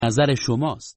نظر شماست.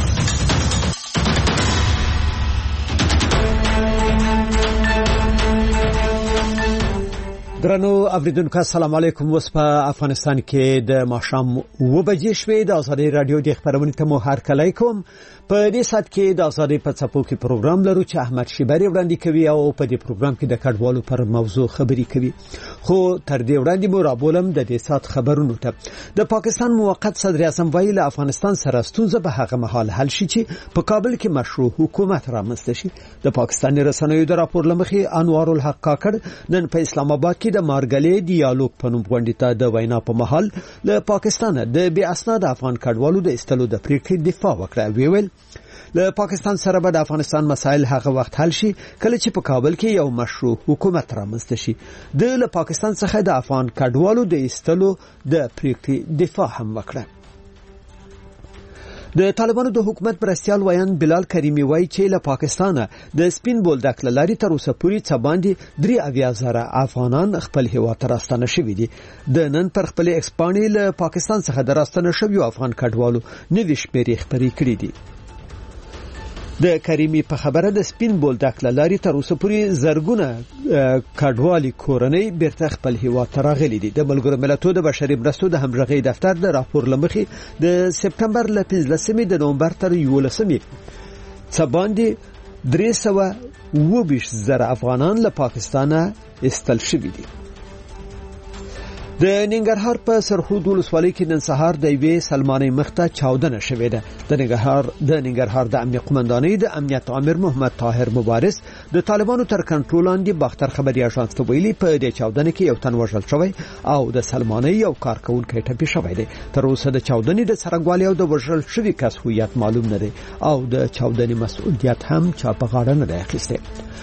درنو اوریدونکو السلام علیکم. اوس په افغانستان کې د ماښام 2 بجې شوې. د ازادي رادیو د خبرونې ته مو هرکلی کوم. په دې سات کې د ازادي په څپو کې پروګرام لرو چې احمد شیبری وړاندې کوي او په دې پروګرام کې د کډوالو پر موضوع خبري کوي. خو تر دې وړاندې مو رابولم د دې سات خبرونو ته. د پاکستان موقت صدر اعظم ویل افغانستان سره ستونزه به هغه مهال حل شي چې په کابل کې مشروع حکومت رامنځته شي. د پاکستان رسنیو د راپور لمخې انوار الحق کاکړ نن په اسلام آباد کې د مارګلې ډیالوګ په نوم غونډې ته د وینا په مهال له پاکستان د بې اسناد افغان کډوالو د استلو د پریکړې دفاع وکړه. ویل له پاکستان سره به د افغانستان مسایل هغه وخت حل شي کله چې په کابل کې یو مشروع حکومت رامنځته شي. د پاکستان څخه د افغان کډوالو د استلو د پریکړې دفاع هم وکړه. د طالبانو د حکومت مرستيال ویان بلال کریمی وایي چې له پاکستانه د سپین بولدک لاري تر اوسه پورې څه باندې 3,000 افغانان خپل هیواد ته راستنه شوي دي. د نن پر خپل ایکسپانې له پاکستان څخه د راستنه شویو افغان کډوالو نوي شمیرې خبرې کړې دي. د کریمی په خبره د سپین بولدک لاري تر اوسه پورې زرګونه کډوالي کورنۍ بیرته خپل هیواد ته راغلي دي. د ملګرو ملتونو د بشري مرستو د همغږي دفتر د راپور لمخې د سپتمبر ل 15 د نومبر تر 11 څه باندې 320,000 افغانان له پاکستانه استل شوي دي. د ننګرهار په سرحود ولسوالۍ کې نن سهار د یوې سلمانۍ مخته چاودنه شوې ده. د ننګرهار د امنیت قومندانۍ د امنیت عامر محمد طاهر مبارز د طالبانو تر کنټرول لاندې باختر خبري اژانس ته ویلي په دې چاودنه کې یو تن وژل شوی او د سلمانۍ یو کارکونکو ټپي شوی دی. تر اوسه د چاودنې د څرنګوالي او د وژل شوی کس هویت معلوم نه دی او د چاودنې مسؤلیت هم چا په غاړه نه دی اخیستی.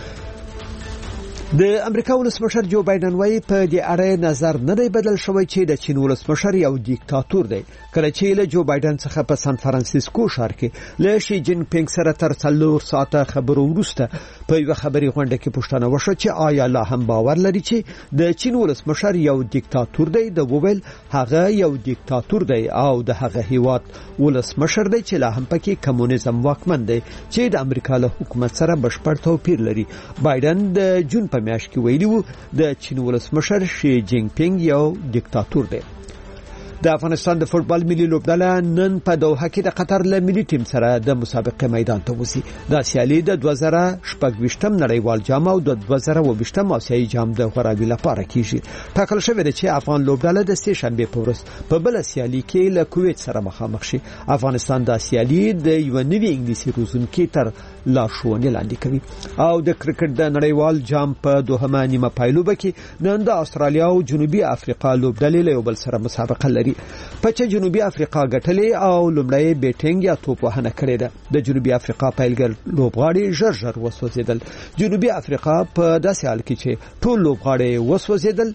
د امریکا ولسمشر جو بایدن وايي په دې اړه نظر نه دی بدل شوی چې د چین ولسمشر یو دیکتاتور دی. کله چې له جو بایدن څخه په سان فرانسیسکو ښار کې له شي جین پینګ سره تر 4 ساعته خبرو وروسته په یو خبري غونډه کې پوښتنه وشوه چې آیا لا هم باور لري چې د چین ولسمشر یو دیکتاتور دی. د وویل هغه یو دیکتاتور دی او د هغه هیواد ولسمشر دی چې لا هم پکې کمونیزم واکمن دی چې د امریکا له حکومت سره بشپړ توپیر لري. بایدن د جون په میاشت کې ویلي وو د چین ولسمشر شي جین پینګ یو دیکتاتور دی. د افغانستان د فوتبال ملي لوبډله نن په دوحه کې د قطر له ملي ټیم سره د مسابقې میدان ته وځي. د سیالي د 2026م نړیوال جام او د 2020م آسیایي جام د غوړاوي لپاره کیږي. ټاکل شوی دی چې افغان لوبډله د سې شنبه په ورځ په بل سیالي کې له کویت سره مخامخ شي. افغانستان د سیالي د یو نوي انګلیسي روزونکي تر لارښوونې لاندې کوي. او د کرکټ د نړیوال جام په دوهمه نیمه پایلوبه کې نن د استرالیا او جنوبي افریقا لوبډلې له یو بل سره مسابقه لري. په چې جنوبي افریقا ګټلې او لومړی بیټینګ یا توپ وهنه کړې ده. د جنوبي افریقا پیلګر لوبغاړي ژر وسوځیدل. جنوبي افریقا په داسې حال کې چې ټول لوبغاړي وسوځیدل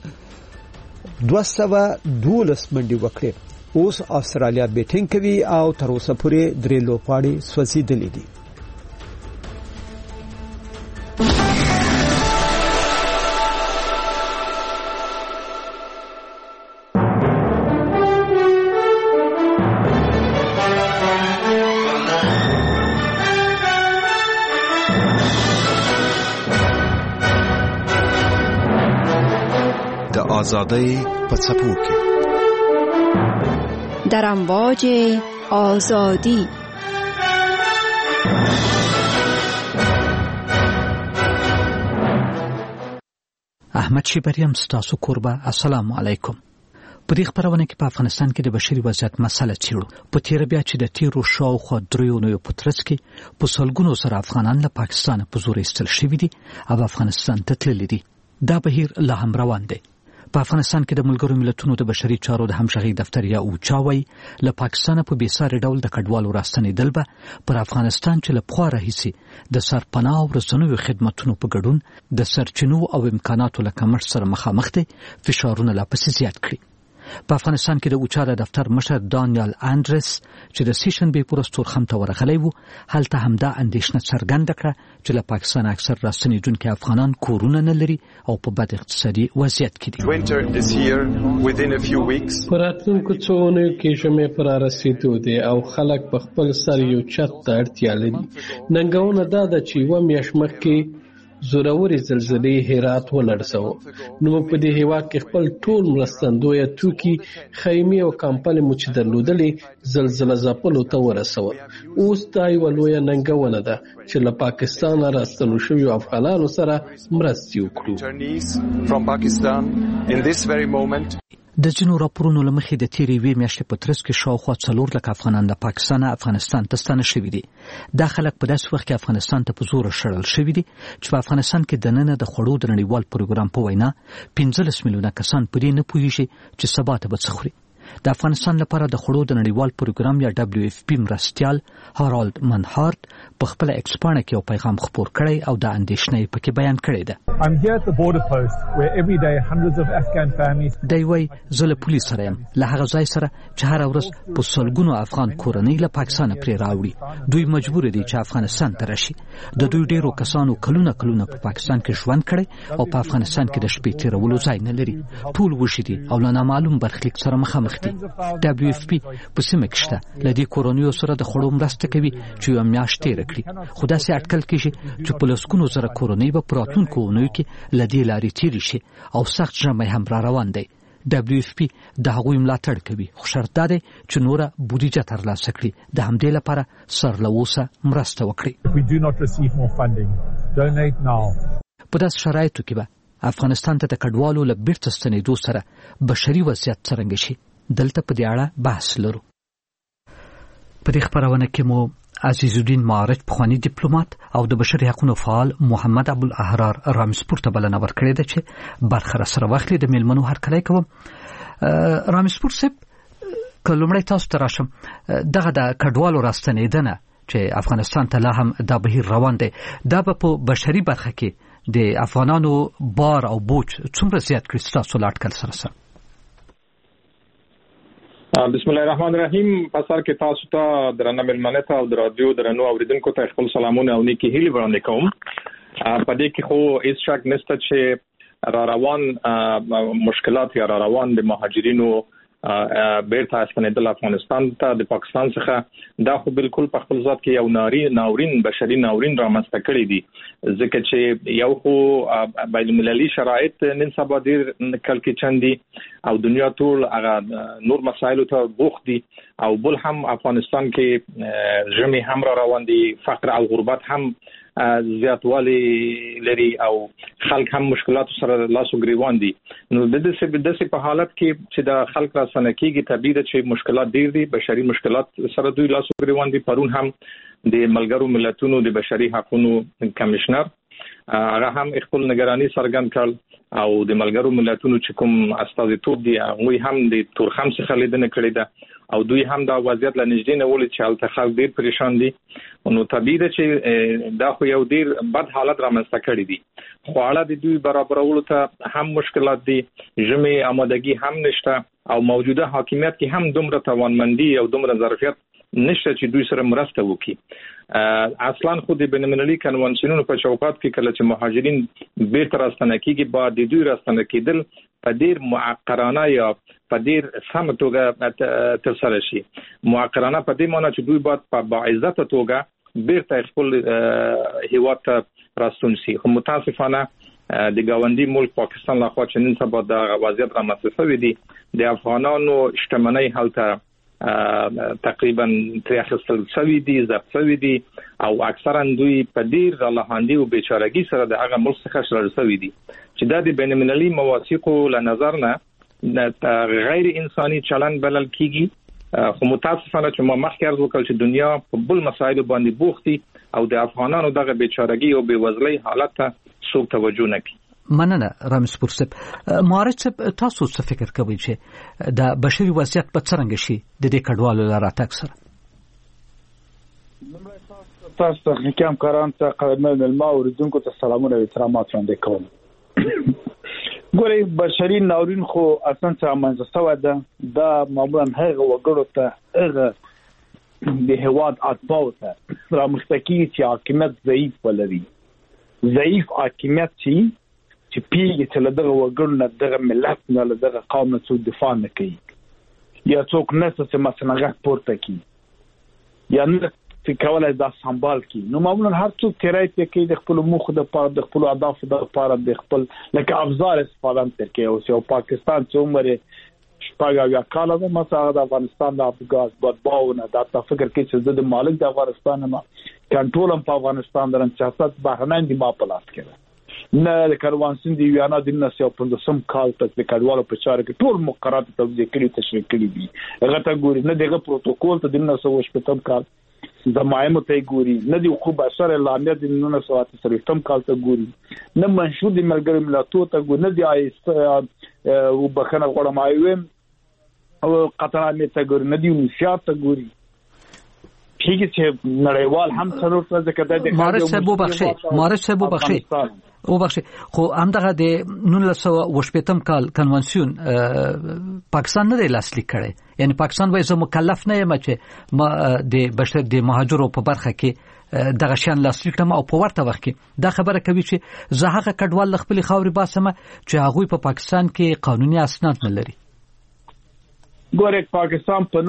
212 منډي وکړي. اوس استرالیا بیټینګ کوي او تر اوسه پورې 3 لوبغاړي سوځیدلې دي. آزادی په څپو کې در امواج آزادی. احمد شیبری هم ستاسو قربا. السلام علیکم. په دې خبرونه کې په افغانستان کې د بشري وضعیت مسله چیرو. په تیر بیا چې د تیرو شاوخوا 3 په ترڅ کې په سلګونو سره افغانان له پاکستان په زور ایستل شوي دي او افغانستان ته تللي دي. دا بهیر لا هم روان دی. په افغانستان کې د ملګرو ملتونو د بشري چارو د همغږي دفتر یا اوچاوي له پاکستان په بیساري ډول د کډوالو راستنېدل به پر افغانستان چې له پخوا راهیسي د سرپناه او رسنیو خدماتونو په ګډون د سرچینو او امکاناتو له کمښت سره مخامخ دي فشارونه لا پسې زیات کړي. په افغانستان کې د اوچا د دفتر مشر دانیال اندرس چې د سیشن به پورس تورخم ته ورغلی وو هلته همدا اندېښنه څرګنده کړه چې له پاکستان اکثر راستنېدونکي افغانان کورونه نه لري او په بد اقتصادي وضعیت کې دي. په راتلونکو څو اونیو کې ژمی پر رسېدو دی او خلک په خپل سر یو چت ته اړتیا لري. ننګونه دا ده چې یوه میاشت مخکې زورورې زلزلې هرات ولړزاوه. نو په دې هېواد کې خپل ټول مرستندویه توکي خیمې او کمپنۍ مو چې درلودلې زلزله ځپلو ته ورسول. اوس دا یوه لویه ننګونه ده چې له پاکستانه راستنو شویو افغانانو سره مرستې وکړو. د ځینو راپورونو له مخې د تیرې یوې میاشتې په ترڅ کې شاوخوا 4 لک افغانان له پاکستانه افغانستان ته ستانه شوي دي. دا خلک په داسې وخت کې افغانستان ته په زوره شړل شوي دي چې په افغانستان کې دننه د خوړو د نړیوال پروګرام په وینا 15 میلیونه کسان په دې نه پوهیږي چې سبا ته به څه خوري. د افغانستان لپاره د خوړو د نړیوال پروګرام یا WFP مرستیال هارالد منهارت په خپل ایکسپانه کې یو پیغام خپور کړی او د اندېښنې پکې بیان کړی ده. دی وایي زه له پولیس سره یم له هغه ځای سره چې هره ورځ په سلګونو افغان کورنۍ له پاکستانه پرې راوړي. دوی مجبور دي چې افغانستان ته راشي. د دوی ډیرو کسانو کلونه په پاکستان کې ژوند کړی او په افغانستان کې د شپې تیرولو ځای نه لري. ټول وشي دي او له نامعلوم برخلیک سره مخامخ دي. WFP په سیمه کې شته له دې کورنیو سره د خوړو مرسته کوي چې یو میاشت تیر کړي. خو داسې اټکل کېږي چې په لسګونو زره کورنۍ به په راتلونکو اونیو کې له دې لارې تېرې شي او سخت ژمی هم را روان دی. WFP د هغوی ملاتړ کوي خو شرط دا دی چې نوره بودیجه ترلاسه کړي. د همدې لپاره سر له اوسه مرسته وکړي. په داسې شرایطو کې به افغانستان ته د کډوالو له بیرته ستنېدو سره بشري وضعیت څرنګه شي دلته په دې اړه بحث لرو. په دې خبرونه کې مو عزیز الدین معارج پخوانی ډیپلوماټ او د بشري حقوقو فعال محمد ابوالاحرار رامسپور ته بلنه ورکړې ده چې برخه سره واخلي. د میلمنو هرکلی کوم. رامسپور صاحب کلمړی تاسو ته راشم دغه د کډوالو راستنېدنه چې افغانستان ته لا هم دا بهیر روان دی دا په بشري برخه کې د افغانانو بار او بوج څومره زیات کړي تاسو لاټکل سره؟ بسم الله الرحمن الرحیم. پسار کې تاسو ته درنه ملمنه ته او د رادیو درنو اوریدونکو ته خپل سلامونه او نیکی هیلې وړاندې کوم. په دې کې خو هیڅ شک نشته چې را روان مشکلات یا را روان د مهاجرینو بیرته استنیدل افغانستان ته د پاکستان څخه دا خو بالکل په خپل ذات کې یو ناورین بشري ناورین رامنځته کړی دي. ځکه چې یو خو بین المللي شرایط نن سبا ډیر کلکچن دي او دنیا ټول هغه نور مسایلو ته بوخت دي او بل هم افغانستان کې ژمی هم را روان دي، فقر او غربت هم زیاتوالی لري او خلک هم مشکلات سره لاس او گریوان دي. نو د دې په حالت کې چې د خلک را سنکیږي طبيعي ده چې مشکلات ډیر دي، بشري مشکلات سره دوی لاس او گریوان دي. پرون هم د ملګرو ملتونو د بشري حقوقو کمشنر هغه هم خپل نگرانی څرګند کړ او د ملګرو ملتونو چې کوم استازیتوب دي هغه هم د تورخم څخه لیدنه کړې ده او دوی هم دا وضعیت لنږدې نه ولې چې الته خلک ډیر پریشان دي. نو طبيعي ده چې دا خو یو ډیر بد حالت رامنځته کړی دي. خواړه د دوی برابرولو ته هم مشکلات دي، ژمي آمادګي هم نشته او موجوده حاکمیت کې هم دومره توانمندي او دومره ظرفیت نشته چې دوی سره مرسته وکړي. اصلا خو د بین‌المللي کنوانسیونونو په چوکاټ کې کله چې مهاجرین بیرته راستنه کیږي بعد د دوی راستنه کېدل په ډیر معقرانه یا په ډیر سم توګه ترسره شي. معقرانه په دې معنی چې دوی باید په باعزت توګه بیرته خپل هیواد ته راستون شي. خو متاسفانه د گاونډي ملک پاکستان لخوا چې نن سبا د وضعیت رامنځته شوی دی د افغانانو شتمنۍ هلته تقریبا تریاخستل شوی دي، ضبط شوی دي او اکثرا دوی په ډیر غلهاندي او بیچارهګي سره د هغه ملک څخه شړل شوی دي چې د بین‌المللي مواثیقو له نظر نه غیر انساني چلند بلل کیږي. خو متاسفانه چې ما مخکې عرض وکړ چې دنیا په بل مسایلو باندې بوختي او د افغانانو دغه بیچارهګي او بیوزلۍ حالت ته څوک توجه نه کوي. مننه رامسپور صاحب. معارج صاحب تاسو څه فکر کوئ چې د بشري وضعیت په څرنګه شي د دې کډوالو لراتګ سره؟ تاسو ته همکاران ته قدرمن ملما اوریدونکو ته سلامونه او احترامات وړاندې کوم. ګوري بشري ناورین خو اصلا څه منځ سوا ده دا معمولا هغه وګړو ته هغه د هواد اتباو ته را مستقی چې حاکمیت ضعیف ولري ضعیف حاکمیت چې پیږي چې دغه وګړو نه دغه ملت نه دغه قوم نه څو دفاع نه کوي یا څوک نه څه مثلا غږ پورته کوي یا نه چې کولای دا سمبال کی نو معمولا هر څوک تیرای کوي د خپل مخ د پاره د خپل اهداف د پاره د خپل لکه افزار استفاده کوي او چې پاکستان چې عمر شپږ یا کال د مساعد افغانستان د افغان بدباونه دا فکر کوي چې د مالک د افغانستان ما کنټرول په افغانستان درن سیاست بهرنۍ دی ما په لاس کې نه د کاروانسین دی ویانا د 1915 کال ته د کډوالو په چاره کې ټول مقررات توضیح کړي تشریح کړي دي هغه ته ګوري نه دغه پروتوکول ته د 1915 کال زمایم ته ګوري نه دی خو بشر اعلانیه د 1930 کال ته ګوري نه منشور د ملګرو ملتونو ته ګوري نه دی او بخنه غوړم ایوم او قطر امیر ته ګوري نه دی انشاء ته ګوري چې نړیوال هم ضرورت ده چې مارش صاحب وبخښي خو همدغه د 1918 کال کنونسیون پاکستان نه لاسلیک کړي یعنی پاکستان وایي زه مکلف نه یم چې د بشر د مهاجرو په برخه کې دغه شان لاسلیک کړم او په ورته وخت کې دا خبره کوي چې زه هغه کډوال خپل خاوري باسم چې هغه په پاکستان کې قانوني اسناد نه لري ګورې پاکستان په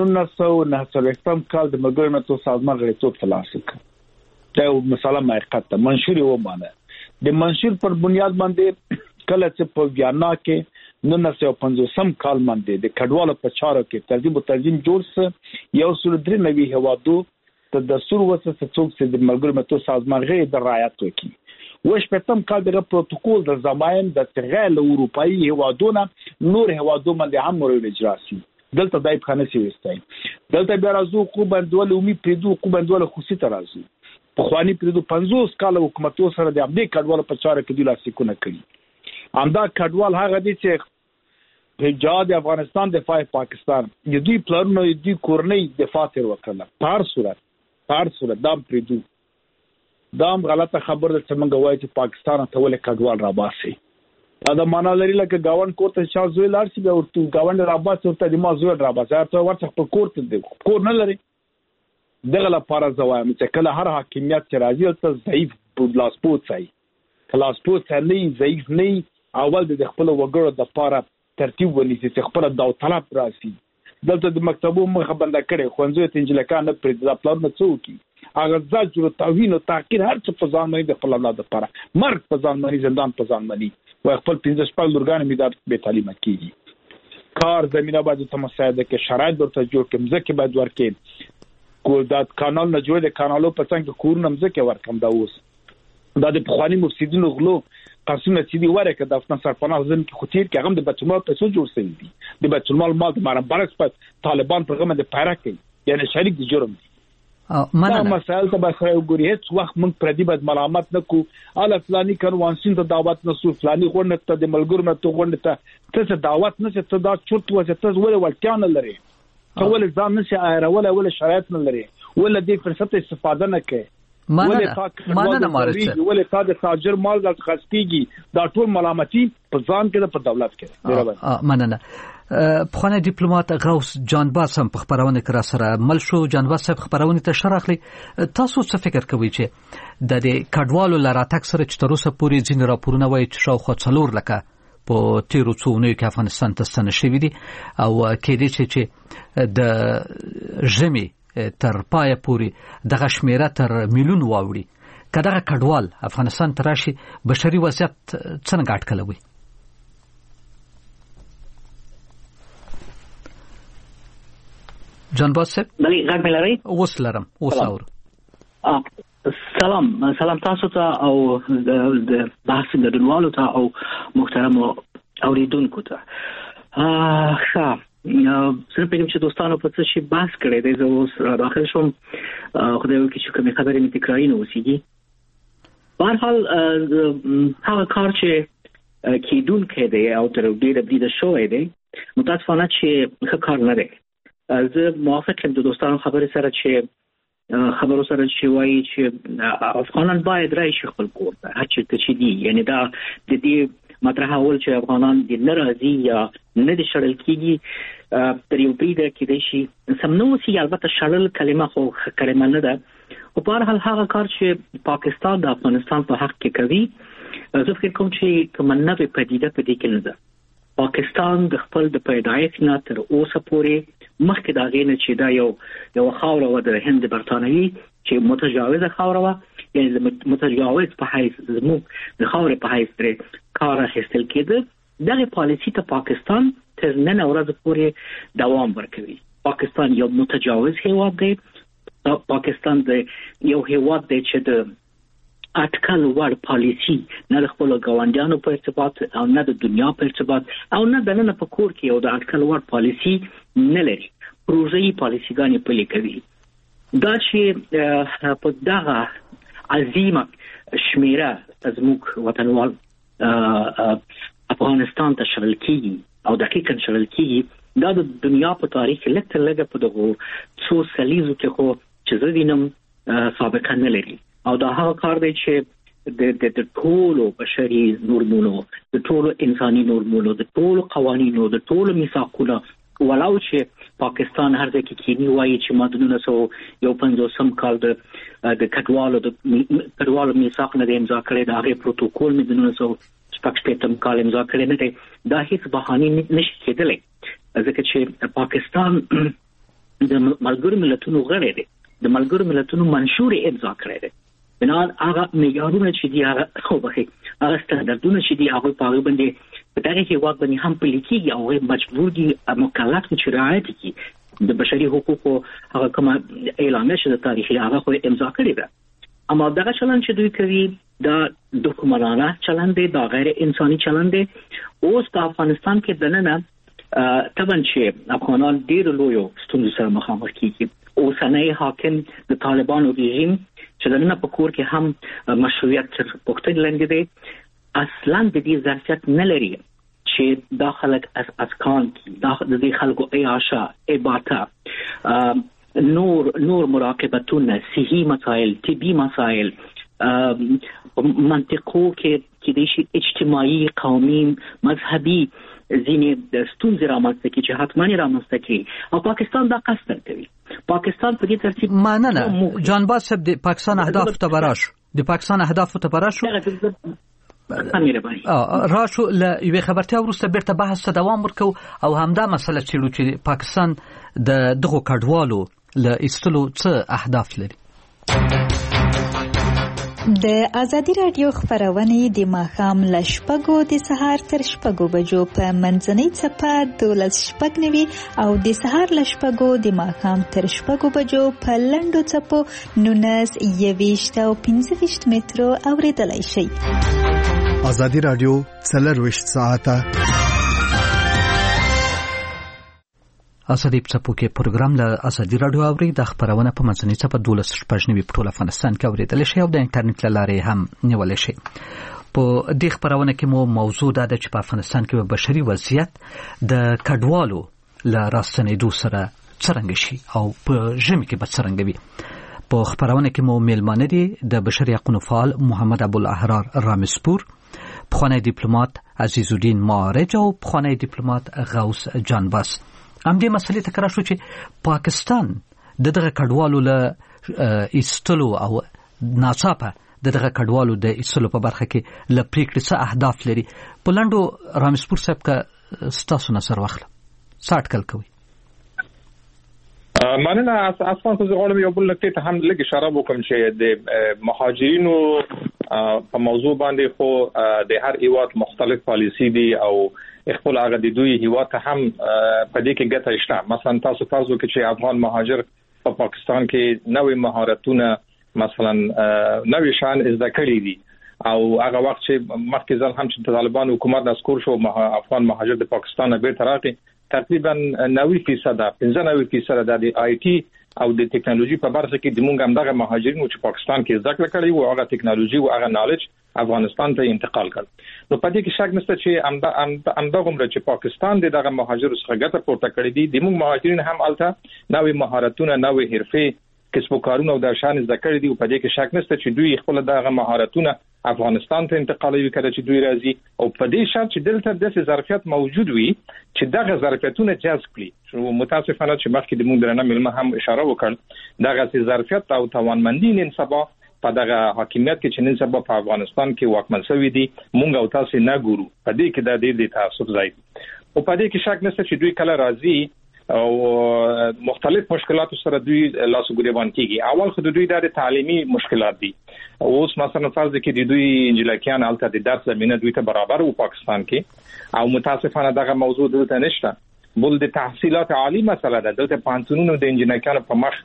1949 کال د ملګرو ملتونو سازمان غړیتوب ترلاسه کړ دا یو مسله حقیقت ده منشور و معنی د منشور پر بنیاد باندې کله چې په ویانا کې 1950 کال باندې د کډوالو په چارو کې ترتیب او تنظیم جوړ س یو سل درې نوي هوادو ته دستور وسه څوک چې د ملګرو ملتونو سازمان غړي د رعایت وکړي وش په تم کال د پروتوکول د زمایم د تغیل اروپאי هوادونه نور هوادو باندې هم موري اجرا شي دلته دای په خانه سی وستای دلته بیا راځو کو بندول اومي پریدو کو بندول خوسي ترازو په خواني پریدو 50 کال حکومتو سره د ابدي کډوال په چاره کې د لاسیکونه کړی امدا کډوال هغه دي چې په جاد افغانستان دفاع پاکستان د دوی پلانونو د کورنۍ دفاع تر وکړه پار صورت دام پریدو دام غلطه خبر ده چې موږ وایو چې پاکستان ته ولې کډوال را باسي دا معنا لري لکه گاوند کوته چې زوی لار شي به ورته گاوند راباس ورته د ما زوی راباس ارته ورته په کوته دی کور نه لري دغه لپاره زوایم چې کله هر حاکمیت چې راځي ته ضعیف بلاسپوت سي کلاسپوت نه ضعیف نه اول د خپل وګړو د لپاره ترتیب ونیسي چې خپل د طلب راسي دلته د مکتبو مخه بنده کړي خوندزه تنجلکان پر د خپل نه څوکي اگر ځاجو توهین او تحقیر هر څه په ځان باندې د خپل اولاد لپاره مرګ په ځان باندې زندان په ځان باندې و خپل 15 شپږ لورګان میدار به تعلیم کیږي کار زمينه باندې ته مساعده کې شرایط ورته جوړ کړم ځکه باید ورکې کول دا کانال نه جوړ د کانالو په څنګه کورنم ځکه ورکم دا اوس دا د بخوانی مفسدين غلو قسمه چې دی ورکه د افغان سرپناه ځین کې خطیر کې هم د بیتالمال په څو جوړ شوی دي د بیتالمال مال د مارم برعکس په طالبان په غمه د پیرا کوي یعنی شریک دي جرم دي دا مسائل ته به سره وګوري هیڅ وخت موږ پردي بد ملامت نکو اله فلاني کنوانسین ته دعوت نسو فلاني غونډه ته د ملګرو نه غونډه ته دعوت نشته ته دا چورت وځه ته ولې ولټیان لري ته ولې ځان نشي ایره ولې شرایط نه لري ولې دې فرصت استفاده نه کوي مننه مارسه ولې تا د تاجر مال د خستيږي دا ټول ملامتي په ځان کې په دولت کې مننه پخوانی ډیپلوماټ غوث جانباز هم په خبرونه کې را سره مل شو جانباز صاحب خبرونه ته شرح اخلي تاسو څه فکر کوئ چې د کډوالو لراتک سره چې تر اوسه پورې ځین راپورونه وایي چې شاوخوا 4 لکه په تیرو څو اونیو کې افغانستان ته ستنه شوي دي او کېدای چې د ژمي تر پای پورې دغه شمیره تر میلیون واوړي کله کډوال افغانستان ته راشي بشري وضعیت څنګه اټکلوي جان باسه بلی غږ ملري وسلرم وساور سلام تاسو ته او د بحث ګډونوالو ته او محترم اوریدونکو ته سره په چې دوستانو په څه شي بحث کړی دی زه اوس داخل شوم خدای وکړي چې کومې خبرې مې تکراري نه وسیږي په هر حال هغه کار چې کیدونکی دی او تر ډیره بریده شوی دی متاسفانه چې ښه کار نه دی زه موافق یم د دوستانو خبرې سره چې خبرو سره چې وایي چې افغانان باید راشي خپل کور ته هر چېرته چې دي یعنی دا د دې مطرح اول چې افغانان د ناراضي یا نه دي شړل کیږي تر یو بریده کې د شي سمنوسی البته شړل کلمه خو کلمه نه ده او په هر حال هغه کار چې پاکستان د افغانستان په حق کې کوي زه فکر کوم چې تمنا په پدیده په دې کې نه ده. پاکستان د خپل د پیدایښت نه تر اوسه پورې مخکې دا غینه چې دا یو خاوره و د هند برتانوي چې متجاوزه خاوره و یعنی متجاوز په حیث زموږ د خاورې په حیث ترې کار اخیستل کېده دغه پالیسی ته پاکستان تر نن ورځ پورې دوام ورکوي. پاکستان یو متجاوز هیواد دی. پاکستان د یو هیواد دی چې د اټکل وړ پالیسی نه د خپل ګاونډیانو په ارتباط او نه د دنیا په ارتباط او نه د نن په کور کې یو د اټکل وړ پالیسی نه لري. پروژې پالیسیګانې پلي کوي. دا چې په دغه عظیمه شمیره زموږ وطنوال افغانستان ته شړل کیږي او دقیقاً شړل کیږي دا د دنیا په تاریخ کې لږ په دغه څو سلیزو کې خو چې زه وینم سابقه نه لري او دا هغه کار دی چې د ټولو بشري نورمونو د ټولو انساني نورمونو د ټولو قوانینو د ټولو میثاقونو ولو چې پاکستان هر ځای کې کینی وایي چې ماده 1950 کال د کډوالو میثاق نه امضا کړی د هغه پروتوکول مې د 1960 کال امضا کړی نه دی. دا هیڅ بهانه نشي کېدلی ځکه چې پاکستان د ملګرو ملتونو غړی دی. د ملګرو ملتونو منشور امضا کړی دی. بنان هغه معیارونه چې دی هغه خو به هغه ستاندردونه چې دی هغه په هغه باندې په دغه هیواد باندې هم پلي کېږي او مجبور دي مکلف دي چې رعایت کړي. د بشري حقوقو هغه کوم اعلان شوی د تاریخي هغه خو امضا کړی دی. اما دغه چلند چې دوی کوي دا دښمنانه چلند دی، دا غیر انساني چلند دی. اوس په افغانستان کې دننه طبعا چې افغانان ډېر لویو ستونزو سره مخامخ کیږي. اوسنی حاکم د طالبانو رژیم چې دننه په کور کې هم مشروعیت تر پوښتنې لاندې دی اصلا د دې ظرفیت نه لري چې دا خلک اسکان کی دا د دې خلکو عیاشا عبادت نور مراقبتونه صحي مسائل طبي مسائل منطقو کې د شي اجتماعي قومي مذهبي ځینې د ستونزې رامنځته کې چې حتماني رامنځته کې او پاکستان دا قصد کوي. پاکستان په دې ترتیب ماننه جان باز صاحب د پاکستان اهداف ته براشو د پاکستان اهداف ته براشو راشو له یوې خبرتیا وروسته بیرته بحث ته دوام ورکو او همدا مسله چې پاکستان د دغو کډوالو له ایستلو څه اهداف لري. د ازادي رادیو خبرونه د ماښام له 6 د سهار تر 6 بجو په منځنۍ چپه 12:09 او د سهار له 6 د ماښام تر 6 بجو په لنډو چپو 19 او 15 مترو اوریدلای شئ. ازادي رادیو 24 ساعته ازادي په کې پروګرام له ازادي رادیو اوري د خبرونه په منځنۍ چپه 12:09 په ټول افغانستان کې اوریدل شي او د انټرنیټ لارې هم نیول شي. په دې خبرونه کې مو موضوع ده چې په افغانستان کې په بشري وضعیت د کډوالو له راستنېدو سره څرنګه شي او په ژمي کې به څرنګه وي. په خبرونه کې مو میلمانه دي د بشري حقوقو فعال محمد ابوالاحرار رامسپور، پخوانی ډیپلوماټ عزیز الدین معارج او پخوانی ډیپلوماټ غوث جانباس. همدې مسلې ته کرا شو چې پاکستان دغه کډوالو له ایستلو او ناڅاپه دغه کډوالو د ایستلو په برخه کې له پریکړې څخه اهداف لري. په لنډو رامسپور صاحب کا ستاسو نظر واخله څه اټکل کوي؟ مننه. اصلا خو زه غواړم یو بل نکته ته هم لږ اشاره وکړم چې د مهاجرینو په موضوع باندې خو د هر هیواد مختلف پالیسی دي او خپل هغه د دوی هیواد ته هم په دې کې ګټه شته. مثلا تاسو فرض وکړئ چې افغان مهاجر په پاکستان کې نوې مهارتونه مثلا نوې شان زده کړې دي او هغه وخت چې مخکې ځل هم چې طالبان حکومت نسکور شو افغان مهاجر د پاکستان نه بیرته راغی تقریبا 90% 95% د آی ټي او د ټکنالوژي په برخه کې د مونږ هم دغه مهاجرینو چې پاکستان کې زده کړه کړې او هغه ټکنالوژي او هغه نالج افغانستان ته انتقال کړ. نو په دې کې شک نشته چې همدغه عمر چې پاکستان دغه مهاجرو څخه ګټه پورته کړې دي د مونږ مهاجرین هم الته نوې مهارتونه نوې حرفې کسب و کارونه او د شان زده کړې دي او په دې کې شک نشته چې دوی خپل دغه مهارتونه افغانستان ته انتقالوي کړي چې دوی راځي او په دې شرط چې دلته د ظرفیت موجود وي چې دغه ظرفیتونه جذب کړي. چې متاسفانه چې مخکې د موږ درنه ملما هم اشاره وکړ دغه ظرفیت او توانمندي نن سبا په دغه حاکمیت کې چې نن سبا په افغانستان کې واکمن شوی دي مونږ او تاسو نه ګورو. په دې کې د دې تعصب ځای او په دې کې شک نشته چې دوی کله راځي او مختلف مشکلات سره دوی لاسو ګریبان کیږي. اول خو دوی د تعلیمي مشکلات دي. اوس مثلا فرض کړئ د دوی انجلیکان الته د درس زمينه دوی ته برابر او پاکستان کې او متاسفانه دغه موضوع دلته نشته. بل د تحصیلات عالی مسله ده. دلته پانتونونو د انجلیکان په مخ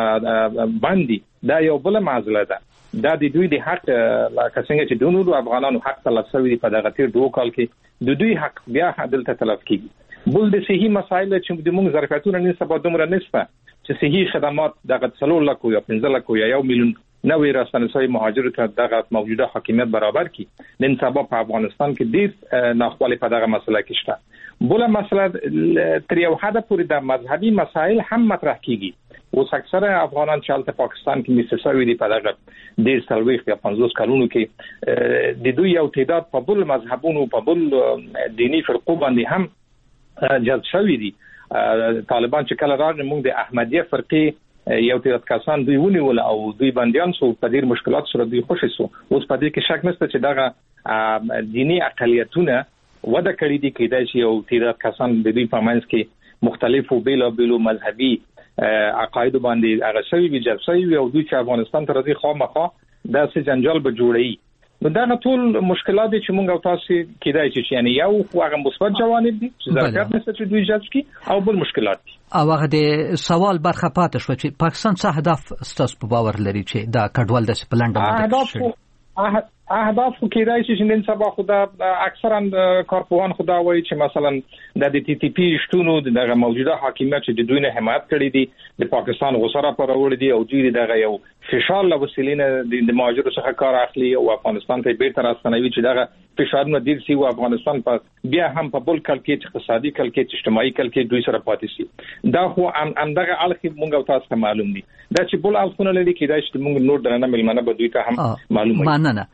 باندې دا یو بل معضله ده. دا د دوی د حق لکه څنګه چې د نورو افغانانو حق تلف شوی په دغه تیر 2 کال کې د دوی حق بیا دلته تلف کیږي. بل د صحي مسایل چې د موږ ظرفیتونه نه سبا دومره نشته چې صحي خدمات دغه 3 لک یا 15 لک یا 1 میلیون نوې راستنسای مهاجرو ته دغه موجوده حکومت برابر کی. نن سبا په افغانستان کې ډیر ناخوالي په دغه مسله کې شته. بل مسله تر یو حد پورې د مذهبي مسایل هم مطرح کیږي. اوس اکثره افغانان چې الته پاکستان کې مستسوي دي په دغه د سلويخ یا 50 کلونو کې د دوی یو تعداد په بل مذهبونو په بل دینی فرقو باندې هم جذب شوی دي. طالبان چې کله راغلي موږ د احمدیه فرقې یو تعداد کسان دوی ونیول او دوی باندې سو په ډیر مشکلات سره دوی خوشی سو. اوس په دې کې شک نشته چې دغه دینی اقلیتونه وده کړی دي کېدای شي او تعداد کسان د دوی په منځ کې مختلفو بیلابیلو مذهبي عقاید باندې هغه شوی وي جذب شوی او دوی چې افغانستان ته راځي خامخا دا څه جنجال به جوړي. نو دا ټول مشکلات چې موږ او تاسو کېدای شي یعنی یو هغه مثبت جوانب دي چې ظرفیت نشته چې دوی جذب کی او بل مشکلات دي. او هغه د سوال برخه پاتې شو چې پاکستان څه هدف ستاسو په باور لري چې دا کډوال د سپلنډ اهداف کېدای شي چې نن سبا خدا اکثرا کارپوهان خدا وایي چې مثلا د ټي ټي پی شتونو دغه موجوده حاکمیت چې د دوی نه حمایت کړی دي د پاکستان غوسره پر وړي دي او دوی دغه یو فشار له وسیلې د مهاجرو څخه کار اخلي او افغانستان ته بیرته راستنوي چې دغه فشارونه ډیر سی او افغانستان په بیا هم په بل کال کې اقتصادي کال کې اجتماعي کال کې دوی سره پاتې شي. دا خو دغه الخ مونږ او تاسو معلوم دي. دا چې بل الخونه لري کېدای شي مونږ نور درنه ملمنه به دوی ته هم معلومه نه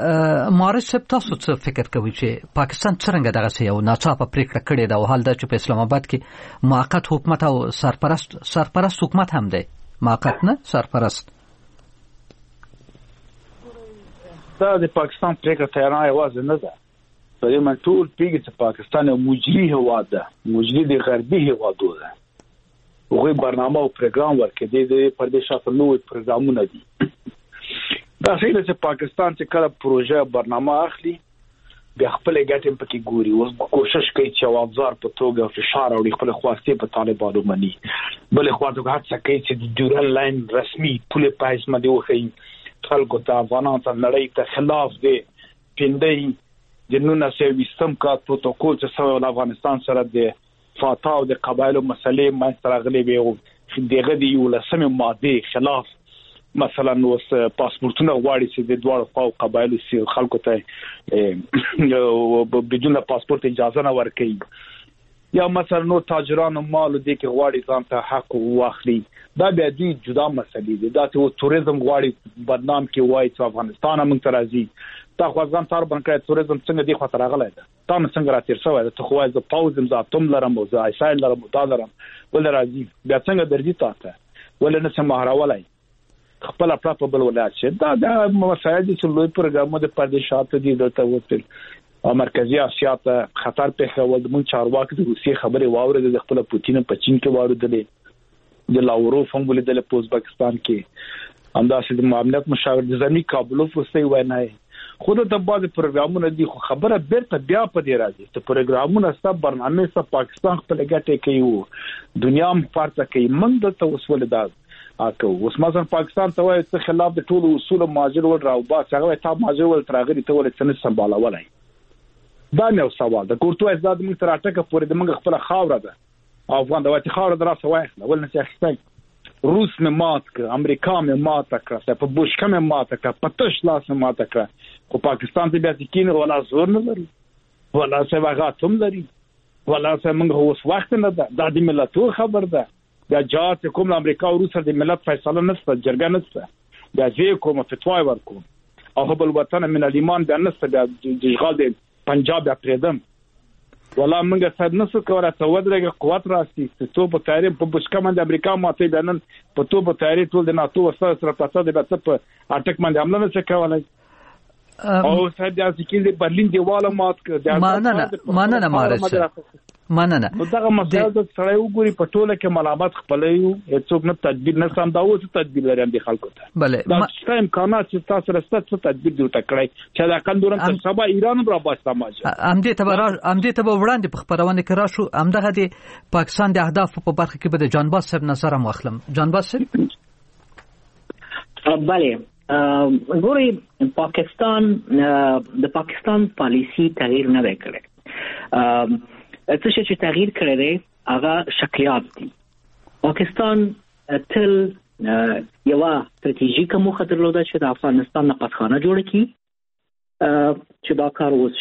مارس تاسو څه فکر کوي چې پاکستان څنګه دغه یو ناڅاپه پریکړه کړې ده او حال دا چې په اسلام آباد کې موقت حکومت او سرپرست حکومت هم دی موقت نه سرپرست دا د پاکستان پریکړه تیارانه یوازې نه ده. په دې من ټول پیږي چې پاکستان یو مجري هیواد ده. مجري د غربي هیوادو ده. هغوی برنامه او پروګرام ورکړي دي پر دې شاته نوې پروګرامونه دي. دا څنګه چې پاکستان چې کله پروژه برنامه اخلي بیا خپل ګټم پکې ګوري او کوشش کوي چې وابزار په توګه فشار او خپل خواسته په طالبانو باندې بل خواته هڅه کوي چې د ډیورن لاین رسمي پوله پایس باندې وخی خلکو ته افغانانو ته نړۍ ته خلاف دي پیندې د 1920 کا پروتوکول چې سره د افغانستان سره د فاتا او د قبایلو مسلې مسترغلي به او دغه دی یو لسمه ماده خلاف مثلا نو پاسپورتونه غواړي چې د دوه خو قبایلو سي خلکو ته بدون پاسپورت اجازه نه ورکړي یا مثلا نو تاجرانو مال دي کې غواړي ځان ته حق واخلي. دا بیا دوی جدا مسلې دي. دا ته توریزم غواړي بدنام کې وایي چې افغانستان موږ ته راځي. تا خو ځان تر باندې توریزم څنګه دی خو تر غلای ده. تا څنګه راتیر شوی ده. ته خو از پاوزم ذاتم لرم او ځای سایل لرم تا لرم ول راځي بیا څنګه درځي تاسو ول نه سم مهراولای خپل خپل په بل ولایت شه. دا مسایل دي چې لوی پروګرام د پردیشات دي دلته وتل او مرکزی اسیا ته خطر په خول د مون چارواکي د روسي خبره واورې د خپل پوتین په چین کې واردلې د لاوروف هم ولې د پوزبکستان کې انداسې د معاملات مشاور د زمي کابلوف وسې وینای خود ته بعض پروګرامونه دي خو خبره بیرته بیا په دی راځي چې پروګرامونه سب برنامه سب پاکستان خپل ګټه کوي دنیا هم پارته کوي من دلته وسول دا اکو اوس مثلا پاکستان ته وایي چې خلاف د ټولو اصول مهاجر ول راو با څنګه تا مهاجر ول تراغلي ته ول څنګه سمبالولای. دا نو سوال د کورتو ازاد موږ تر اټکه پورې د موږ خپل خاور ده افغان د وایي خاور دراسه وایي ول نه څه روس مې مات ک امریکا مې مات کړه په بوشکه مې مات کړه پتش لاس مې مات کړه خو پاکستان ته بیا ځکینه ولا زور نه لري ولا څه واغاتم لري ولا څه موږ اوس وخت نه ده د ملتونو خبر ده دا جات کوم امریکا او روس د ملت فیصله نشته جرګه نشته دا زه کوم فتوا ورکوم او بل وطن من الایمان د نسته د اشغال د پنجاب پرېدم ولا موږ صد نسو کوله ته ودرېږه قوت راسي چې تو په تاریخ په بشکه باندې امریکا ماته دنن په تو په تاریخ ټول د ناتو سره پاتې د بس په اټک باندې حمله نه کولای او صد ځکه د برلین دیواله مات کړ مننه مننه دغه مسله د سړی وګوري په ټوله کې ملامت خپلېو هیڅوک نه تدبیر نه سم دا اوس تدبیر لري د خلکو ته بله دا څه امکانات چې تاسو رسته تدبیر جوړ کړئ چې دا کندورم تر سبا ایران را باسته ماجه امدې ته وړاندې په خبرونه کې راشو امدغه د پاکستان د اهداف په برخه کې به د جانباز صاحب نظر مخلم جانباز صاحب بله ګوري پاکستان د پاکستان پالیسی تغییر نه وکړي څه چې تغییر کړی دی هغه شکلیات دي پاکستان تل یو ستراتیژیکه موخه درلوده چې د افغانستان نه پاتخانه جوړ کړي چې دا کار وشي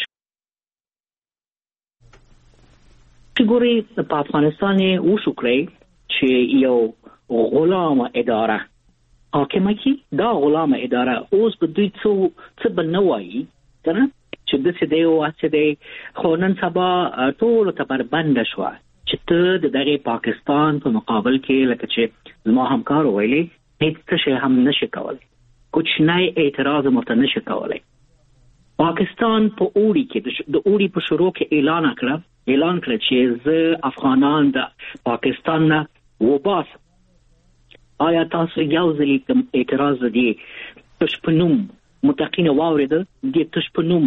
چې ګوري په افغانستان یې وشو کړی چې یو غلامه اداره حاکمه کی دا غلامه اداره اوس په دوی څه بنوي کنه چې د څه دی او څه دی خو نن سبا ټول ته بربند شو چې ته د دغه پاکستان په مقابل کې لکه چې زما همکار ویلي هیڅ څه هم نشي کولای کوم نه اعتراض مرته نشي کولای پاکستان په اوړي کې د اوړي په شروع کې اعلان کړ چې زه افغانان د پاکستان نه وباس آیا تاسو یو ځلې کوم اعتراض دی پښپنوم متقین واوریده د تشپنوم